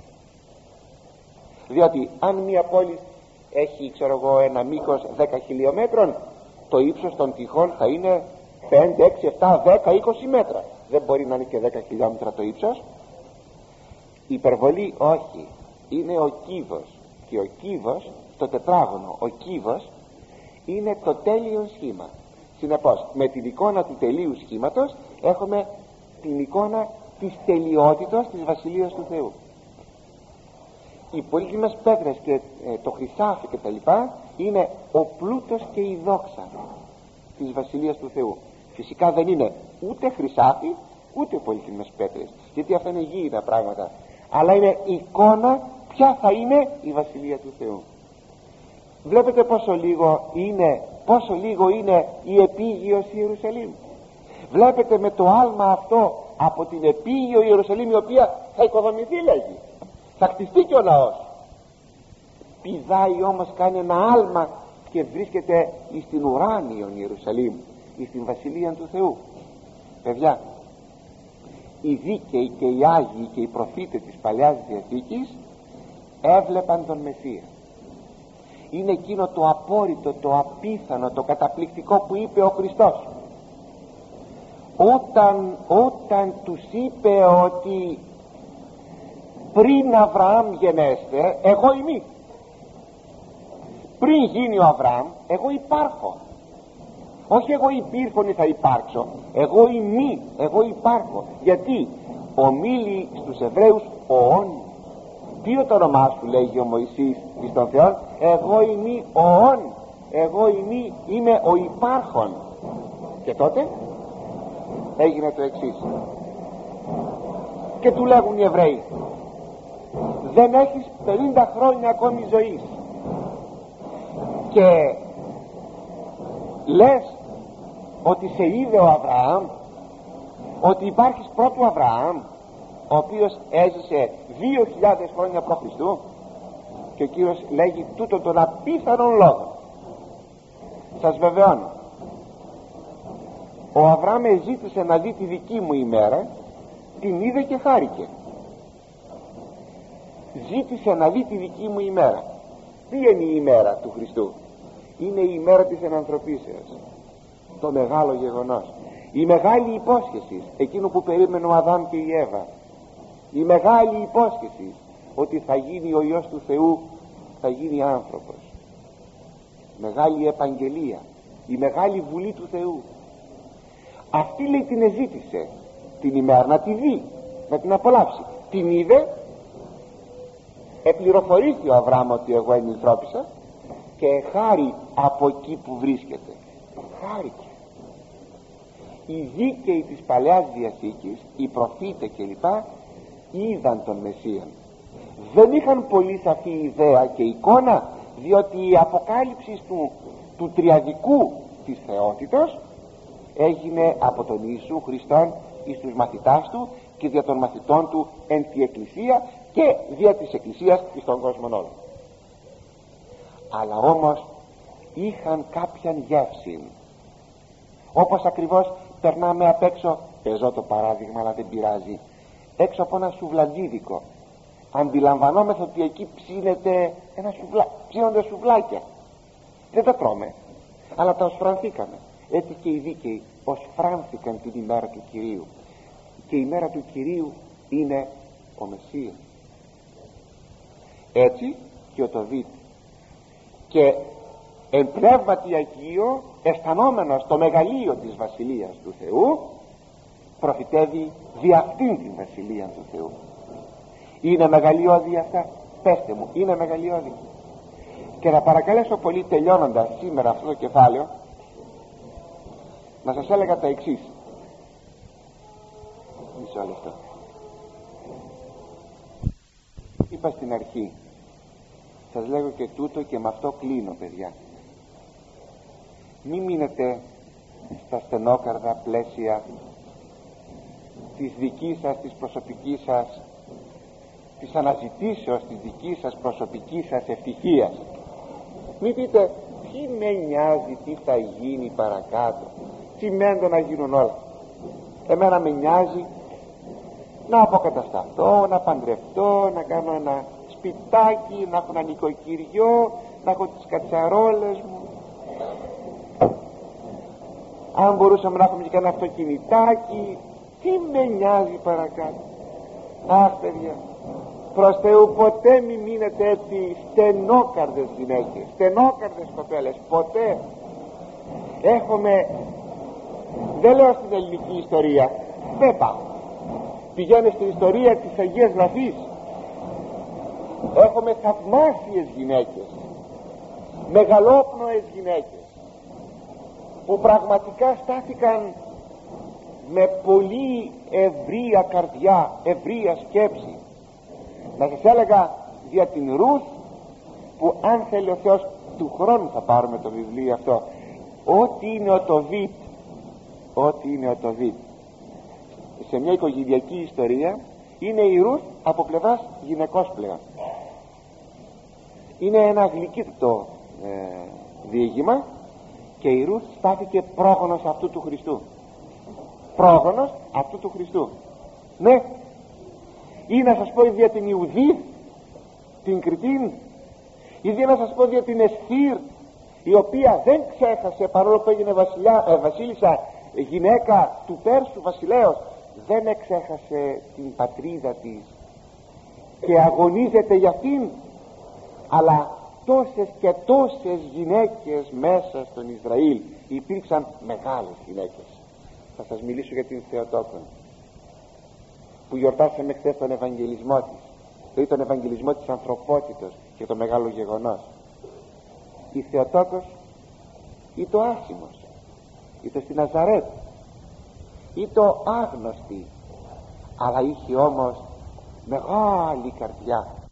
Διότι αν μια πόλη έχει, ξέρω εγώ, ένα μήκος 10 χιλιόμετρων, το ύψος των τυχών θα είναι 5, 6, 7, 10, 20 μέτρα. Δεν μπορεί να είναι και 10 χιλιόμετρα το ύψος. Υπερβολή όχι. Είναι ο κύβος. Και ο κύβος, το τετράγωνο, ο κύβος είναι το τέλειο σχήμα. Συνεπώς με την εικόνα του τελείου σχήματος έχουμε την εικόνα της τελειότητας της Βασιλείας του Θεού. Οι πολύτιμες πέτρες και το χρυσάφι και τα λοιπά είναι ο πλούτος και η δόξα της Βασιλείας του Θεού. Φυσικά δεν είναι ούτε χρυσάφι ούτε πολύτιμες πέτρες, γιατί αυτά είναι γήινα πράγματα, αλλά είναι εικόνα ποια θα είναι η Βασιλεία του Θεού. Βλέπετε πόσο λίγο είναι η επίγειος Ιερουσαλήμ. Βλέπετε με το άλμα αυτό από την επίγειο Ιερουσαλήμ, η οποία θα οικοδομηθεί, λέγει, θα χτιστεί και ο λαός. Πηδάει όμως, κάνει ένα άλμα και βρίσκεται στην ουράνιον Ιερουσαλήμ, στην Βασιλεία του Θεού. Παιδιά, οι δίκαιοι και οι Άγιοι και οι προφήτες της Παλαιάς Διαθήκης έβλεπαν τον Μεσσία. Είναι εκείνο το απόρριτο, το απίθανο, το καταπληκτικό που είπε ο Χριστός όταν τους είπε ότι πριν Αβραάμ γενέστε, εγώ είμαι. Πριν γίνει ο Αβραάμ, εγώ υπάρχω. Όχι εγώ υπήρχον ή θα υπάρξω, εγώ είμαι, εγώ υπάρχω. Γιατί ομίλει στους Εβραίους οών, Τι είναι το όνομά σου, λέγει ο Μωυσής εις τον Θεόν? Εγώ είμαι ο ον, εγώ είμαι ο υπάρχον. Και τότε έγινε το εξής, και του λέγουν οι Εβραίοι, δεν έχεις 50 χρόνια ακόμη ζωής και λες ότι σε είδε ο Αβραάμ, ότι υπάρχεις πρώτου Αβραάμ, ο οποίος έζησε 2.000 χρόνια π.Χ. Και ο Κύριος λέγει τούτο τον απίθανον λόγο. Σας βεβαιώνω, ο Αβραάμ ζήτησε να δει τη δική μου ημέρα, την είδε και χάρηκε. Ζήτησε να δει τη δική μου ημέρα. Τι είναι η ημέρα του Χριστού? Είναι η ημέρα της ενανθρωπίσεως, το μεγάλο γεγονός, η μεγάλη υπόσχεση, εκείνο που περίμενε ο Αδάμ και η Εύα, η μεγάλη υπόσχεση ότι θα γίνει ο Υιός του Θεού, θα γίνει άνθρωπος, μεγάλη επαγγελία, η μεγάλη βουλή του Θεού. Αυτή, λέει, την εζήτησε την ημέρα να τη δει, να την απολαύσει. Την είδε, επληροφορήθη ο Αβραάμ ότι εγώ ενηλθρώπησα και χάρη από εκεί που βρίσκεται, χάρηκε. Οι δίκαιοι της Παλαιάς Διαθήκης, οι προφήτες κλπ, είδαν τον Μεσσίαν. Δεν είχαν πολύ σαφή ιδέα και εικόνα, διότι η αποκάλυψη του τριαδικού της θεότητος έγινε από τον Ιησού Χριστόν εις τους μαθητάς του και δια των μαθητών του εν τη Εκκλησία και δια της Εκκλησίας εις τον κόσμο όλο. Αλλά όμως είχαν κάποια γεύση, όπως ακριβώς περνάμε απ' έξω, παίζω το παράδειγμα αλλά δεν πειράζει, έξω από ένα σουβλαντζίδικο, αντιλαμβανόμεθα ότι εκεί ψήνονται σουβλάκια, δεν τα τρώμε, αλλά τα οσφρανθήκαμε. Έτσι και οι δίκαιοι οσφράνθηκαν την ημέρα του Κυρίου, και η ημέρα του Κυρίου είναι ο Μεσσίας. Έτσι και ο Τοβίτ, και εν πνεύματι Αγίο, αισθανόμενος το μεγαλείο της Βασιλείας του Θεού, προφητεύει δι' αυτήν την Βασιλεία του Θεού. Είναι μεγαλειώδη αυτά? Πέστε μου, είναι μεγαλειώδη? Και να παρακαλέσω πολύ, τελειώνοντας σήμερα αυτό το κεφάλαιο, να σας έλεγα τα εξής. Μισό λεπτό. Είπα στην αρχή, σας λέγω και τούτο και με αυτό κλείνω, παιδιά. Μη μείνετε στα στενόκαρδα πλαίσια της δικής σας, της προσωπικής σας, της αναζητήσεως της δικής σας προσωπικής σας ευτυχίας. Μην πείτε τι με νοιάζει τι θα γίνει παρακάτω, τι μένω να γίνουν όλα. Εμένα με νοιάζει να αποκατασταθώ, να παντρευτώ, να κάνω ένα σπιτάκι, να έχω ένα νοικοκυριό, να έχω τις κατσαρόλες μου, αν μπορούσαμε να έχουμε και ένα αυτοκινητάκι, τι με νοιάζει παρακάτω. Αχ, παιδιά, προς Θεού, ποτέ μη μείνετε έτσι στενόκαρδες γυναίκες, στενόκαρδες κοπέλες, ποτέ. Έχουμε, δεν λέω στην ελληνική ιστορία, δεν πάω, πηγαίνω στην ιστορία της Αγίας Γραφής. Έχουμε θαυμάσιες γυναίκες, μεγαλόπνοες γυναίκες, που πραγματικά στάθηκαν με πολύ ευρεία καρδιά, ευρεία σκέψη. Να σας έλεγα για την Ρουθ, που αν θέλει ο Θεός του χρόνου θα πάρουμε το βιβλίο αυτό, ό,τι είναι ο Τοβίτ, ό,τι είναι ο Τοβίτ σε μια οικογενειακή ιστορία, είναι η Ρουθ από πλευράς γυναικός πλέον. Είναι ένα γλυκύτατο διήγημα, και η Ρουθ στάθηκε πρόγονος αυτού του Χριστού, πρόγονος αυτού του Χριστού. Ναι, ή να σας πω για την Ιουδή, την Κριτήν, ή να σας πω για την Εσθήρ, η οποία δεν ξέχασε, παρόλο που έγινε βασίλισσα, γυναίκα του Πέρσου βασιλέως, δεν εξέχασε την πατρίδα της και αγωνίζεται για αυτήν. Αλλά τόσες και τόσες γυναίκες μέσα στον Ισραήλ, υπήρξαν μεγάλες γυναίκες. Θα σας μιλήσω για την Θεοτόκον, που γιορτάσαμε χθες τον Ευαγγελισμό της. δηλαδή τον Ευαγγελισμό της ανθρωπότητος και το μεγάλο γεγονός. Η Θεοτόκος ή το άσημος, ή το στη Ναζαρέτ, ή το άγνωστη, αλλά είχε όμως μεγάλη καρδιά,